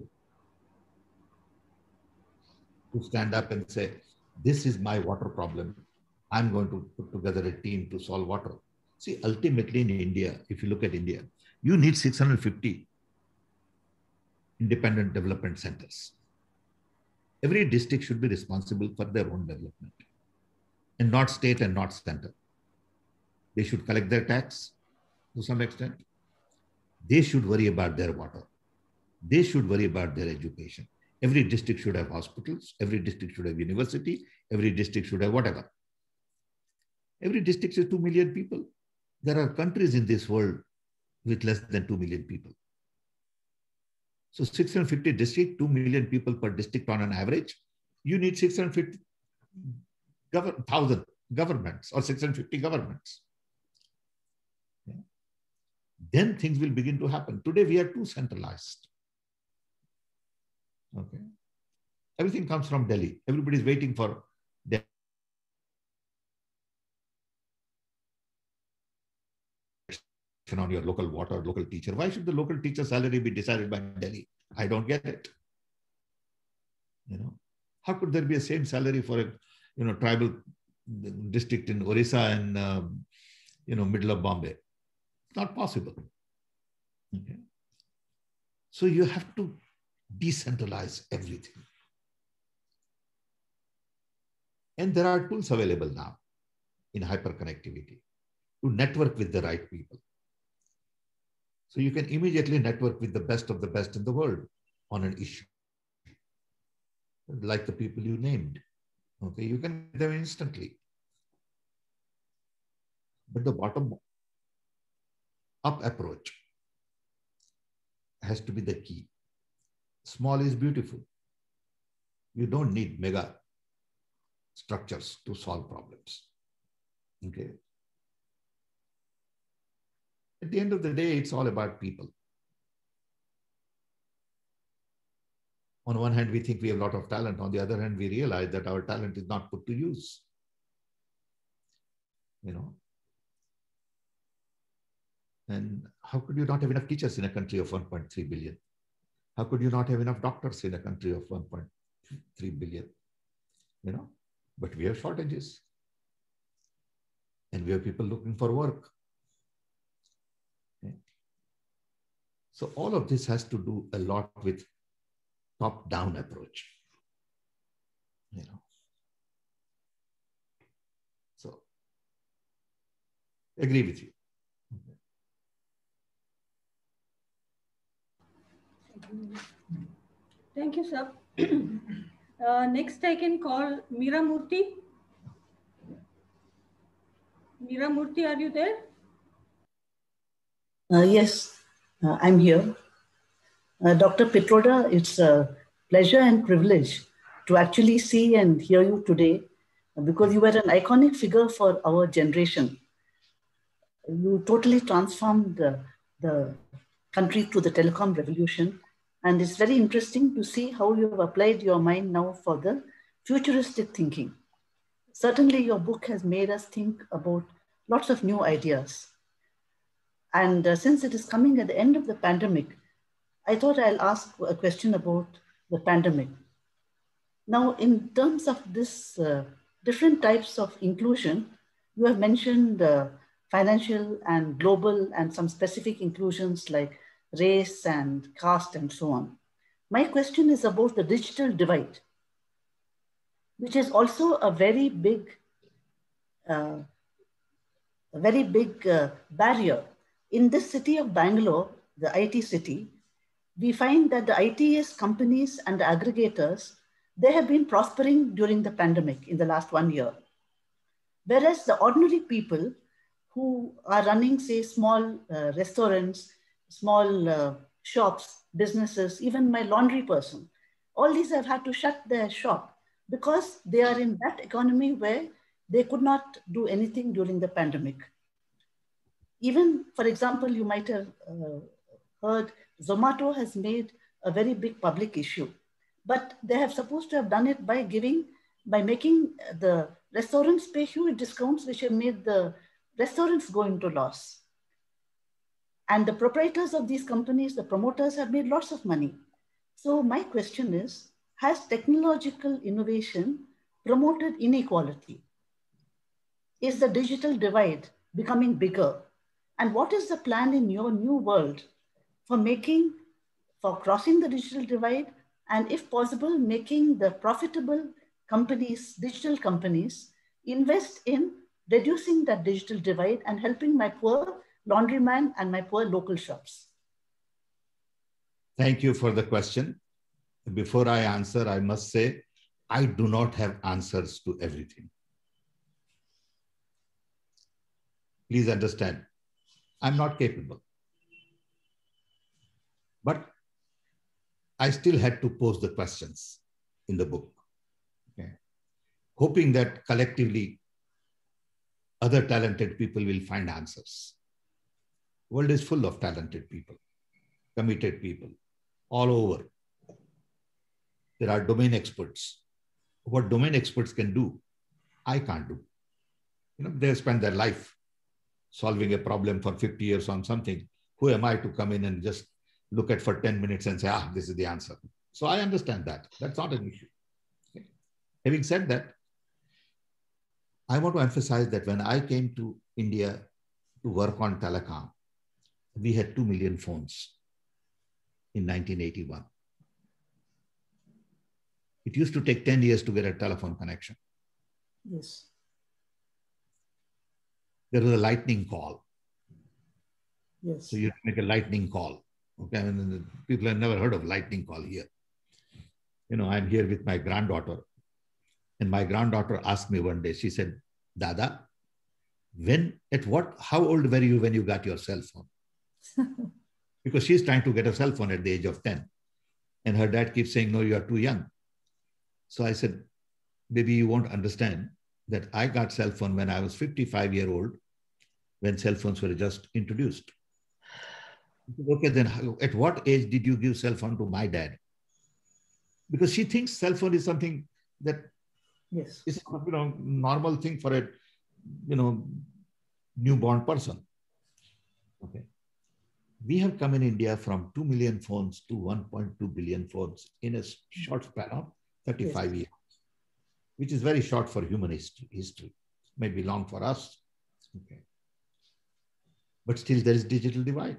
to stand up and say, this is my water problem. I'm going to put together a team to solve water. See, ultimately in India, if you look at India, you need 650 independent development centers. Every district should be responsible for their own development, and not state and not center. They should collect their tax to some extent. They should worry about their water. They should worry about their education. Every district should have hospitals. Every district should have university. Every district should have whatever. Every district is 2 million people. There are countries in this world with less than 2 million people. So 650 districts, 2 million people per district on an average. You need 650,000 governments or 650 governments. Yeah. Then things will begin to happen. Today we are too centralized. Okay. Everything comes from Delhi. Everybody is waiting for Delhi. On your local water, local teacher. Why should the local teacher salary be decided by Delhi? I don't get it. You know, how could there be a same salary for a tribal district in Orissa and middle of Bombay? Not possible. Okay. So you have to decentralize everything. And there are tools available now in hyperconnectivity to network with the right people. So you can immediately network with the best of the best in the world on an issue. Like the people you named. Okay, you can get them instantly. But the bottom up approach has to be the key. Small is beautiful. You don't need mega structures to solve problems. Okay. At the end of the day, it's all about people. On one hand, we think we have a lot of talent. On the other hand, we realize that our talent is not put to use. And how could you not have enough teachers in a country of 1.3 billion? How could you not have enough doctors in a country of 1.3 billion? But we have shortages. And we have people looking for work. Okay. So all of this has to do a lot with top-down approach. So, agree with you. Thank you, sir. Next, I can call Meera Murthy. Meera Murthy, are you there? Yes, I'm here. Dr. Pitroda, it's a pleasure and privilege to actually see and hear you today because you were an iconic figure for our generation. You totally transformed the country through the telecom revolution. And it's very interesting to see how you have applied your mind now for the futuristic thinking. Certainly, your book has made us think about lots of new ideas. And since it is coming at the end of the pandemic, I thought I'll ask a question about the pandemic. Now, in terms of this different types of inclusion, you have mentioned financial and global and some specific inclusions like race and caste and so on. My question is about the digital divide, which is also a very big barrier in this city of Bangalore, the IT city, we find that the ITS companies and the aggregators, they have been prospering during the pandemic in the last 1 year. Whereas the ordinary people who are running, say, small restaurants, small shops, businesses, even my laundry person, all these have had to shut their shop because they are in that economy where they could not do anything during the pandemic. Even, for example, you might have heard Zomato has made a very big public issue, but they have supposed to have done it by making the restaurants pay huge discounts, which have made the restaurants go into loss. And the proprietors of these companies, the promoters, have made lots of money. So my question is, has technological innovation promoted inequality? Is the digital divide becoming bigger? And what is the plan in your new world for crossing the digital divide, and if possible, making the profitable companies, digital companies, invest in reducing that digital divide and helping my poor laundryman and my poor local shops? Thank you for the question. Before I answer, I must say, I do not have answers to everything. Please understand, I'm not capable. But I still had to pose the questions in the book, okay? Hoping that collectively other talented people will find answers. The world is full of talented people, committed people, all over. There are domain experts. What domain experts can do, I can't do. They spend their life solving a problem for 50 years on something. Who am I to come in and just look at for 10 minutes and say, this is the answer? So I understand that. That's not an issue. Okay. Having said that, I want to emphasize that when I came to India to work on telecom, we had 2 million phones in 1981. It used to take 10 years to get a telephone connection. Yes. There was a lightning call. Yes. So you make a lightning call. Okay, I mean, people have never heard of lightning call here. I'm here with my granddaughter, and my granddaughter asked me one day, she said, Dada, how old were you when you got your cell phone? Because she's trying to get a cell phone at the age of 10. And her dad keeps saying, no, you are too young. So I said, baby, you won't understand that I got cell phone when I was 55 years old, when cell phones were just introduced. Okay, then at what age did you give cell phone to my dad? Because she thinks cell phone is something that is normal thing for a newborn person. Okay. We have come in India from 2 million phones to 1.2 billion phones in a short span of 35 years, which is very short for human history. Maybe long for us. Okay. But still there is digital divide.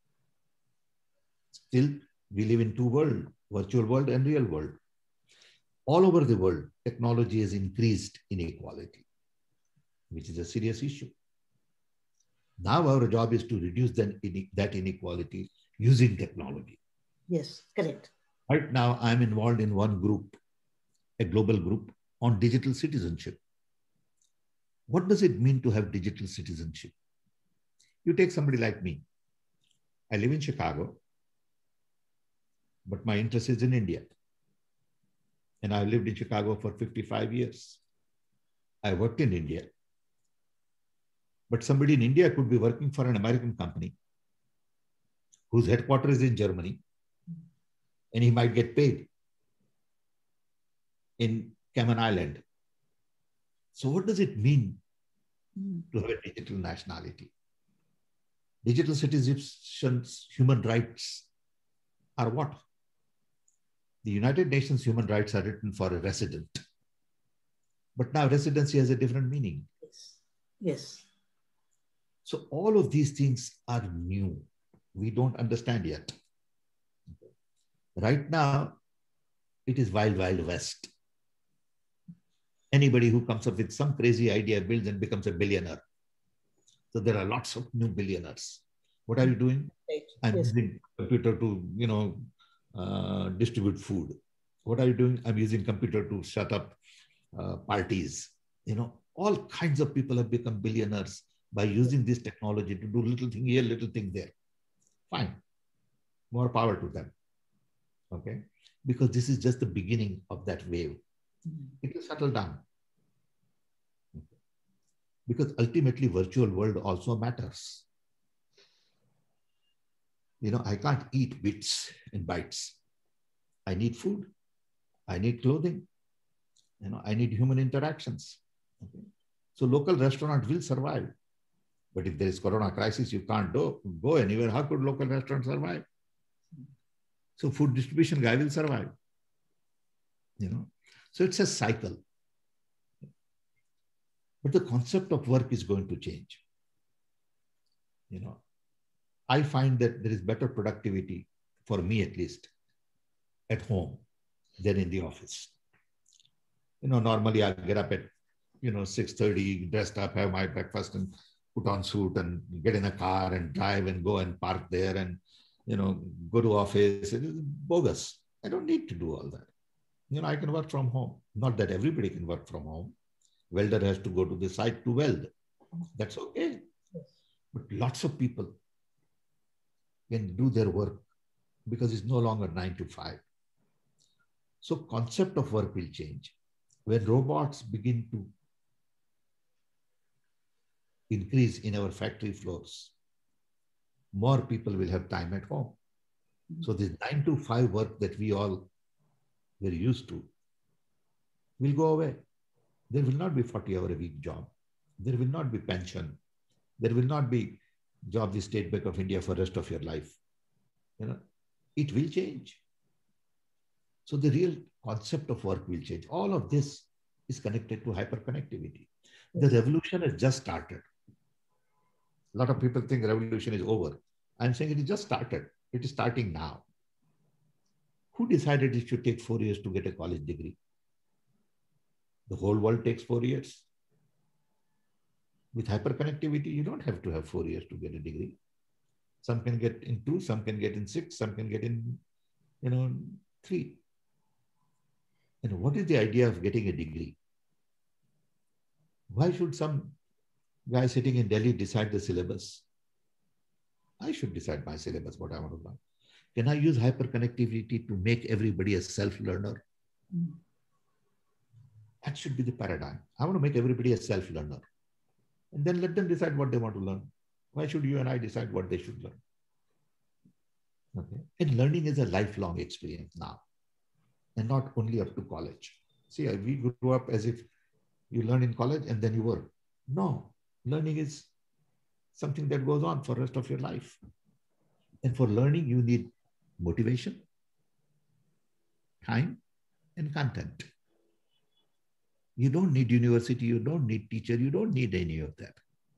Still, we live in two worlds, virtual world and real world. All over the world, technology has increased inequality, which is a serious issue. Now our job is to reduce that inequality using technology. Yes, correct. Right now, I'm involved in one group, a global group on digital citizenship. What does it mean to have digital citizenship? You take somebody like me. I live in Chicago, but my interest is in India. And I lived in Chicago for 55 years. I worked in India. But somebody in India could be working for an American company whose headquarters is in Germany, and he might get paid in Cayman Island. So what does it mean to have a digital nationality? Digital citizens' human rights are what? The United Nations human rights are written for a resident. But now residency has a different meaning. Yes. So all of these things are new. We don't understand yet. Right now, it is wild, wild west. Anybody who comes up with some crazy idea builds and becomes a billionaire. So there are lots of new billionaires. What are you doing? I'm Yes. using computer to, distribute food. What are you doing? I'm using computer to shut up parties. All kinds of people have become billionaires by using this technology to do little thing here, little thing there. Fine. More power to them. Okay. Because this is just the beginning of that wave. It will settle down. Okay. Because ultimately virtual world also matters. I can't eat bits and bytes. I need food. I need clothing. I need human interactions. Okay. So local restaurant will survive. But if there is corona crisis, you can't go anywhere. How could local restaurants survive? So food distribution guy will survive. So it's a cycle. But the concept of work is going to change. I find that there is better productivity, for me at least, at home than in the office. Normally I get up at 6:30, dressed up, have my breakfast and put on suit and get in a car and drive and go and park there and go to office. It is bogus. I don't need to do all that. I can work from home. Not that everybody can work from home. Welder has to go to the site to weld. That's okay. But lots of people can do their work because it's no longer 9 to 5. So concept of work will change. When robots begin to increase in our factory floors, more people will have time at home. So this 9 to 5 work that we all were used to will go away. There will not be 40-hour-a-week job. There will not be pension. There will not be job with State Bank of India for the rest of your life. It will change. So the real concept of work will change. All of this is connected to hyperconnectivity. The revolution has just started. A lot of people think revolution is over. I'm saying it is just started. It is starting now. Who decided it should take 4 years to get a college degree? The whole world takes 4 years. With hyperconnectivity, you don't have to have 4 years to get a degree. Some can get in 2, some can get in 6, some can get in 3. And what is the idea of getting a degree? Why should some guy sitting in Delhi decide the syllabus? I should decide my syllabus, what I want to learn. Can I use hyperconnectivity to make everybody a self-learner? That should be the paradigm. I want to make everybody a self-learner. And then let them decide what they want to learn. Why should you and I decide what they should learn? Okay. And learning is a lifelong experience now, and not only up to college. See, we grew up as if you learn in college and then you work. No, learning is something that goes on for the rest of your life. And for learning, you need motivation, time, and content. You don't need university, you don't need teacher, you don't need any of that.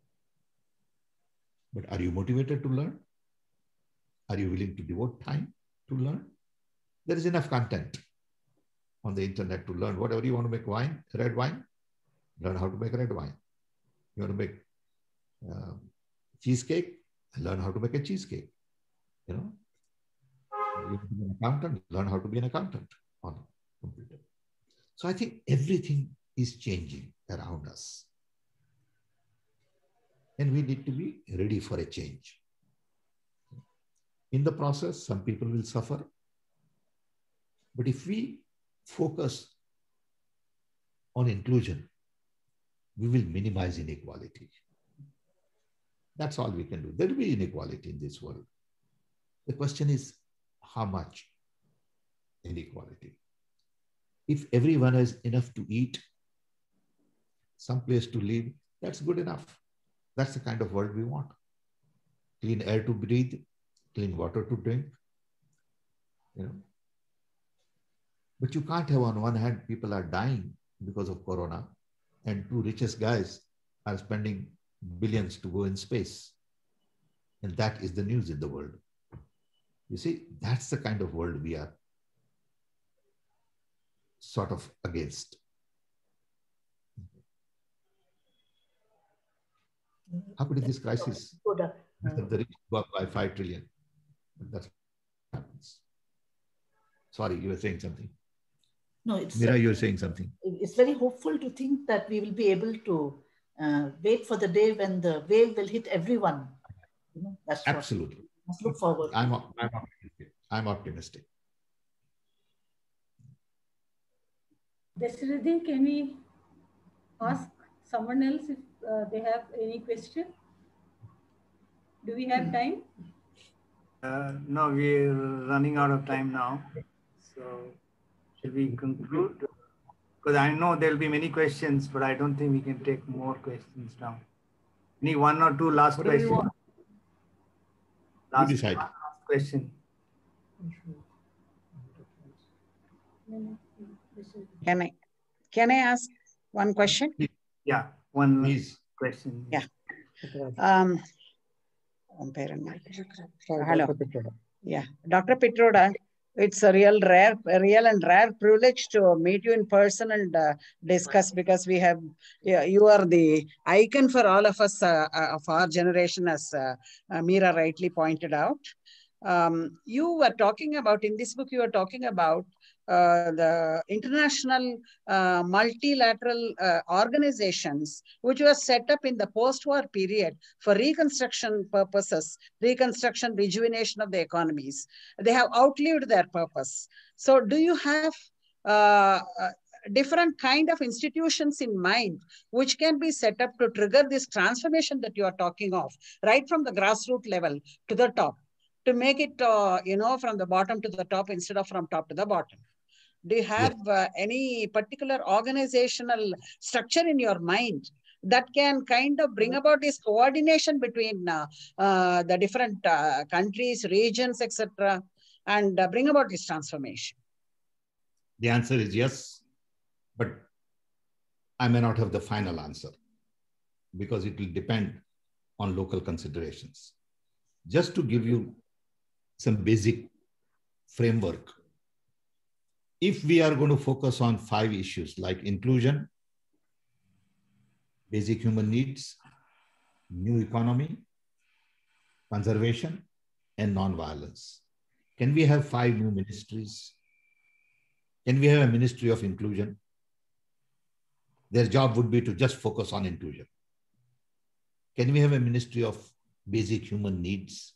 But are you motivated to learn? Are you willing to devote time to learn? There is enough content on the internet to learn. Whatever you want to make wine, red wine, learn how to make red wine. You want to make cheesecake, learn how to make a cheesecake. You want to be an accountant, learn how to be an accountant on a computer. So I think everything is changing around us. And we need to be ready for a change. In the process, some people will suffer. But if we focus on inclusion, we will minimize inequality. That's all we can do. There will be inequality in this world. The question is, how much inequality? If everyone has enough to eat, some place to live, that's good enough. That's the kind of world we want. Clean air to breathe, clean water to drink. But you can't have on one hand, people are dying because of corona, and 2 richest guys are spending billions to go in space. And that is the news in the world. You see, that's the kind of world we are sort of against. How could this crisis? The rich go up by 5 trillion. That's what happens. Sorry, you were saying something. No, it's Mira, you're saying something. It's very hopeful to think that we will be able to wait for the day when the wave will hit everyone. You know, that's absolutely. Let's look forward. I'm optimistic. I'm optimistic. Dasharathi, can we ask someone else if they have any question? Do we have time? No, we're running out of time now. So shall we conclude? Because I know there'll be many questions, but I don't think we can take more questions now. Any one or two last questions? You decide. Last question. Can I ask one question? Yeah, one Please. question. Yeah. Hello. Yeah, Dr. Pitroda, it's a real and rare privilege to meet you in person and discuss, because we have, you are the icon for all of us of our generation, as Meera rightly pointed out. You were talking about, in this book, you were talking about the international multilateral organizations which were set up in the post-war period for reconstruction purposes, rejuvenation of the economies. They have outlived their purpose. So do you have different kind of institutions in mind which can be set up to trigger this transformation that you are talking of, right from the grassroots level to the top, to make it, from the bottom to the top instead of from top to the bottom? Do you have any particular organizational structure in your mind that can kind of bring about this coordination between the different countries, regions, etc., and bring about this transformation? The answer is yes, but I may not have the final answer because it will depend on local considerations. Just to give you some basic framework, if we are going to focus on 5 issues like inclusion, basic human needs, new economy, conservation, and non-violence, can we have 5 new ministries? Can we have a ministry of inclusion? Their job would be to just focus on inclusion. Can we have a ministry of basic human needs?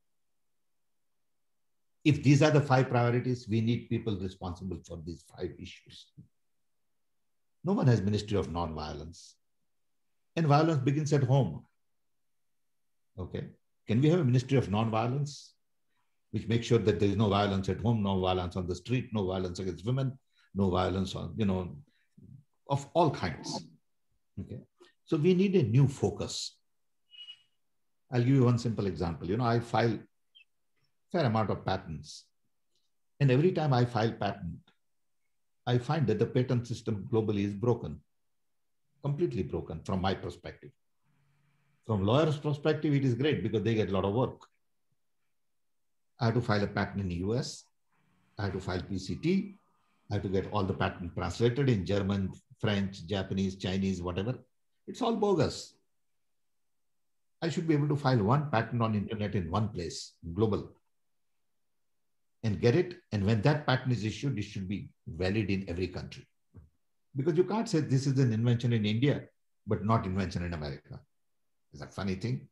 If these are the 5 priorities, we need people responsible for these 5 issues. No one has ministry of non-violence. And violence begins at home. Okay. Can we have a ministry of non-violence, which makes sure that there is no violence at home, no violence on the street, no violence against women, no violence on, of all kinds. Okay. So we need a new focus. I'll give you one simple example. I file fair amount of patents. And every time I file patent, I find that the patent system globally is broken, completely broken from my perspective. From lawyers' perspective, it is great because they get a lot of work. I have to file a patent in the US. I have to file PCT. I have to get all the patent translated in German, French, Japanese, Chinese, whatever. It's all bogus. I should be able to file one patent on internet in one place, global, and get it. And when that patent is issued, it should be valid in every country. Because you can't say this is an invention in India, but not invention in America. It's a funny thing.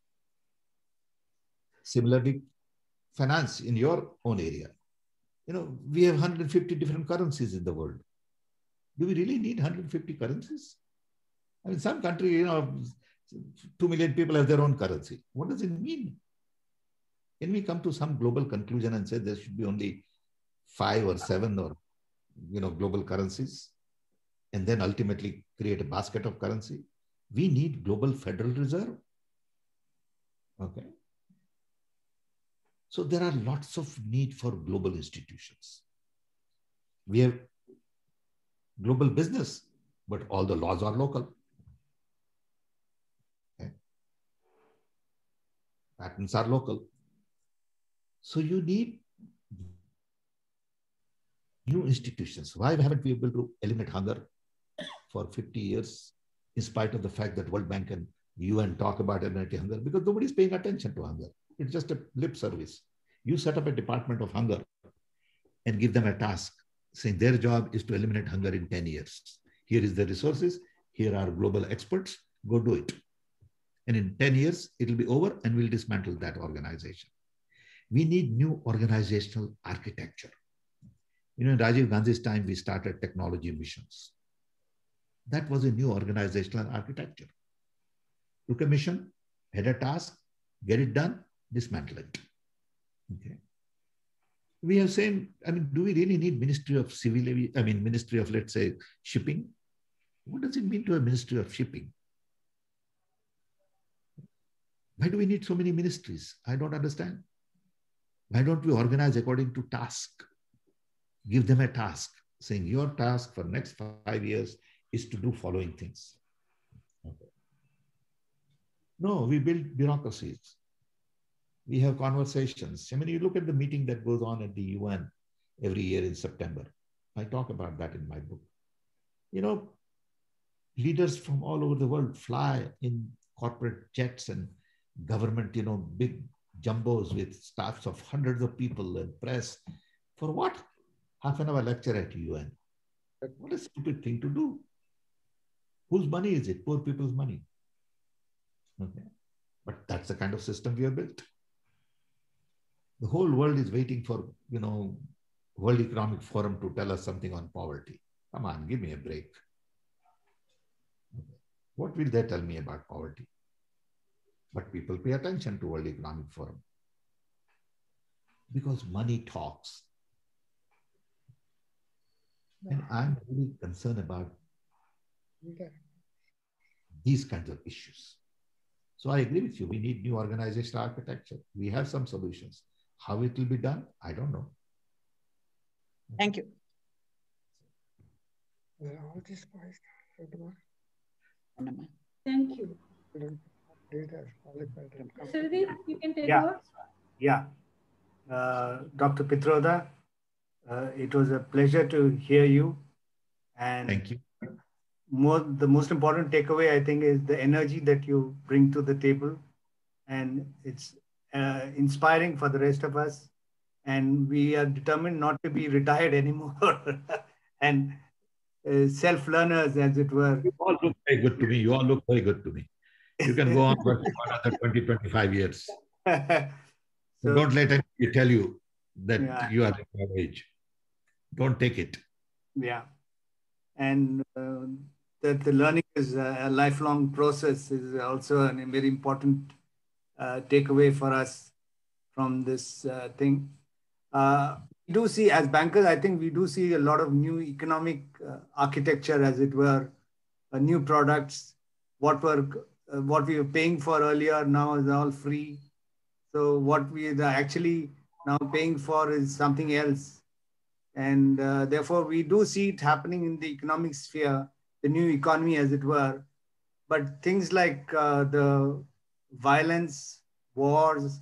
Similarly, finance in your own area. We have 150 different currencies in the world. Do we really need 150 currencies? I mean, some country, 2 million people have their own currency. What does it mean? Can we come to some global conclusion and say there should be only 5 or 7 or, global currencies, and then ultimately create a basket of currency? We need global Federal Reserve. Okay. So there are lots of need for global institutions. We have global business, but all the laws are local. Okay. Patents are local. So you need new institutions. Why haven't we been able to eliminate hunger for 50 years, in spite of the fact that World Bank and UN talk about eliminating hunger because nobody's paying attention to hunger. It's just a lip service. You set up a department of hunger and give them a task saying their job is to eliminate hunger in 10 years. Here is the resources. Here are global experts. Go do it. And in 10 years, it'll be over and we'll dismantle that organization. We need new organizational architecture. In Rajiv Gandhi's time, we started technology missions. That was a new organizational architecture. Took a mission, had a task, get it done, dismantle it. Okay. We have same, do we really need Ministry of Ministry of, let's say, shipping? What does it mean to a Ministry of shipping? Why do we need so many ministries? I don't understand. Why don't we organize according to task? Give them a task, saying your task for next 5 years is to do following things. Okay. No, we build bureaucracies. We have conversations. You look at the meeting that goes on at the UN every year in September. I talk about that in my book. Leaders from all over the world fly in corporate jets and government, big jumbos with staffs of hundreds of people and press. For what? Half an hour lecture at UN. What a stupid thing to do. Whose money is it? Poor people's money. Okay. But that's the kind of system we have built. The whole world is waiting for, World Economic Forum to tell us something on poverty. Come on, give me a break. Okay. What will they tell me about poverty? But people pay attention to World Economic Forum because money talks. And I'm really concerned about these kinds of issues. So I agree with you. We need new organizational architecture. We have some solutions. How it will be done, I don't know. Thank you. Thank you. Sridhar, you can take over. Yeah. Dr. Pitroda, it was a pleasure to hear you. And thank you. The most important takeaway, I think, is the energy that you bring to the table. And it's inspiring for the rest of us. And we are determined not to be retired anymore. And self-learners, as it were. You all look very good to me. You all look very good to me. You can go on for another 20, 25 years. So don't let anybody tell you that you are at your age. Don't take it. Yeah. And that the learning is a lifelong process is also a very important takeaway for us from this thing. We do see, as bankers, I think we do see a lot of new economic architecture, as it were, new products. What we were paying for earlier now is all free. So what we are actually now paying for is something else. And therefore, we do see it happening in the economic sphere, the new economy, as it were. But things like the violence, wars,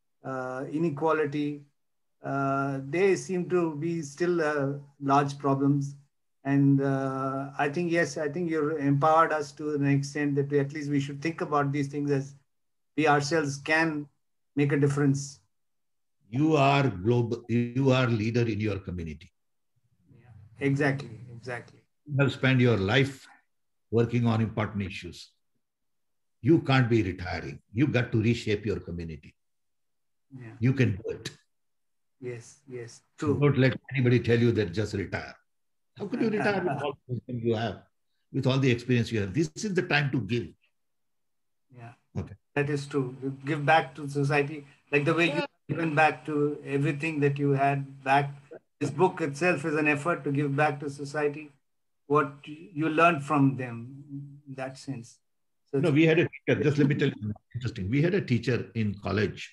inequality, they seem to be still large problems. And I think, yes, I think you've empowered us to an extent that at least we should think about these things as we ourselves can make a difference. You are global. You are leader in your community. Yeah, exactly. You have spent your life working on important issues. You can't be retiring. You got to reshape your community. Yeah. You can do it. Yes, true. Don't let anybody tell you that just retire. How could you retire with all the wisdom you have, with all the experience you have? This is the time to give. Yeah, okay. That is true. You give back to society, like the way you given back to everything that you had back. This book itself is an effort to give back to society what you learned from them in that sense. So we had a teacher, just let me tell you, interesting. We had a teacher in college,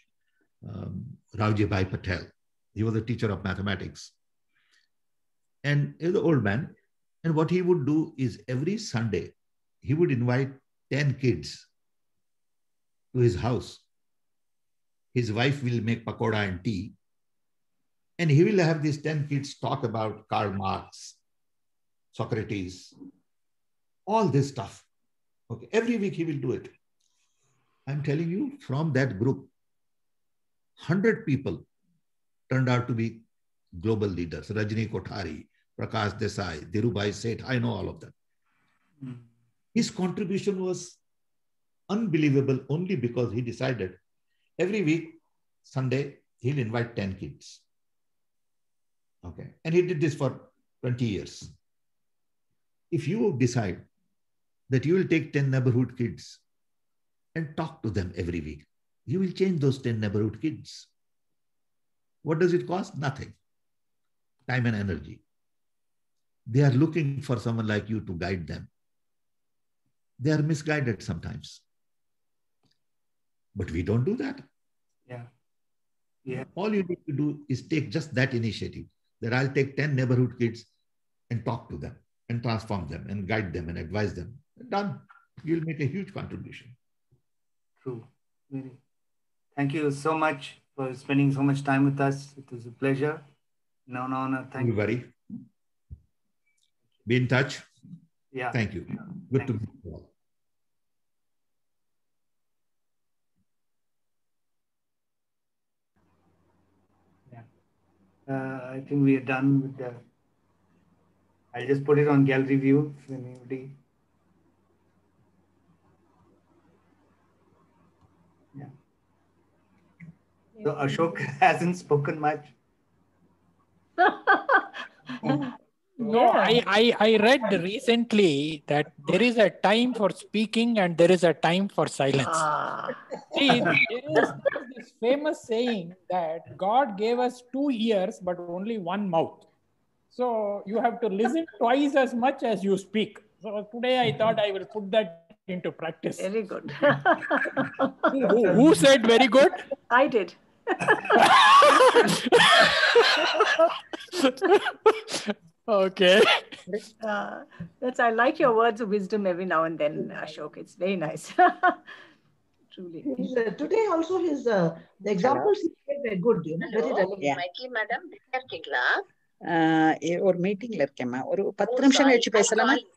Ravji Bhai Patel. He was a teacher of mathematics. And he was an old man. And what he would do is every Sunday, he would invite 10 kids to his house. His wife will make pakoda and tea. And he will have these 10 kids talk about Karl Marx, Socrates, all this stuff. Okay, every week he will do it. I'm telling you, from that group, 100 people turned out to be global leaders. Rajni Kothari, Prakash Desai, Dhirubhai Seth, I know all of them. His contribution was unbelievable only because he decided every week, Sunday, he'll invite 10 kids. Okay. And he did this for 20 years. If you decide that you will take 10 neighborhood kids and talk to them every week, you will change those 10 neighborhood kids. What does it cost? Nothing. Time and energy. They are looking for someone like you to guide them. They are misguided sometimes. But we don't do that. Yeah. All you need to do is take just that initiative, that I'll take 10 neighborhood kids and talk to them and transform them and guide them and advise them. Done. You'll make a huge contribution. True. Really. Thank you so much for spending so much time with us. It was a pleasure. No. Thank you. Everybody. Be in touch. Yeah. Thank you. Good to meet you all. I think we are done with the. I'll just put it on gallery view if anybody. Yeah. So Ashok hasn't spoken much. No, I read recently that there is a time for speaking and there is a time for silence. See, there is this famous saying that God gave us 2 ears but only 1 mouth. So you have to listen twice as much as you speak. So today I thought I will put that into practice. Very good. Who said very good? I did. Okay. I like your words of wisdom every now and then, Ashok. It's very nice. Truly. Today also the examples he gave were good, very relevant. Yeah. ஒரு மீட்டிங்ல இருக்கேம்மா ஒரு 10 நிமிஷம் கழிச்சு பேசலாமா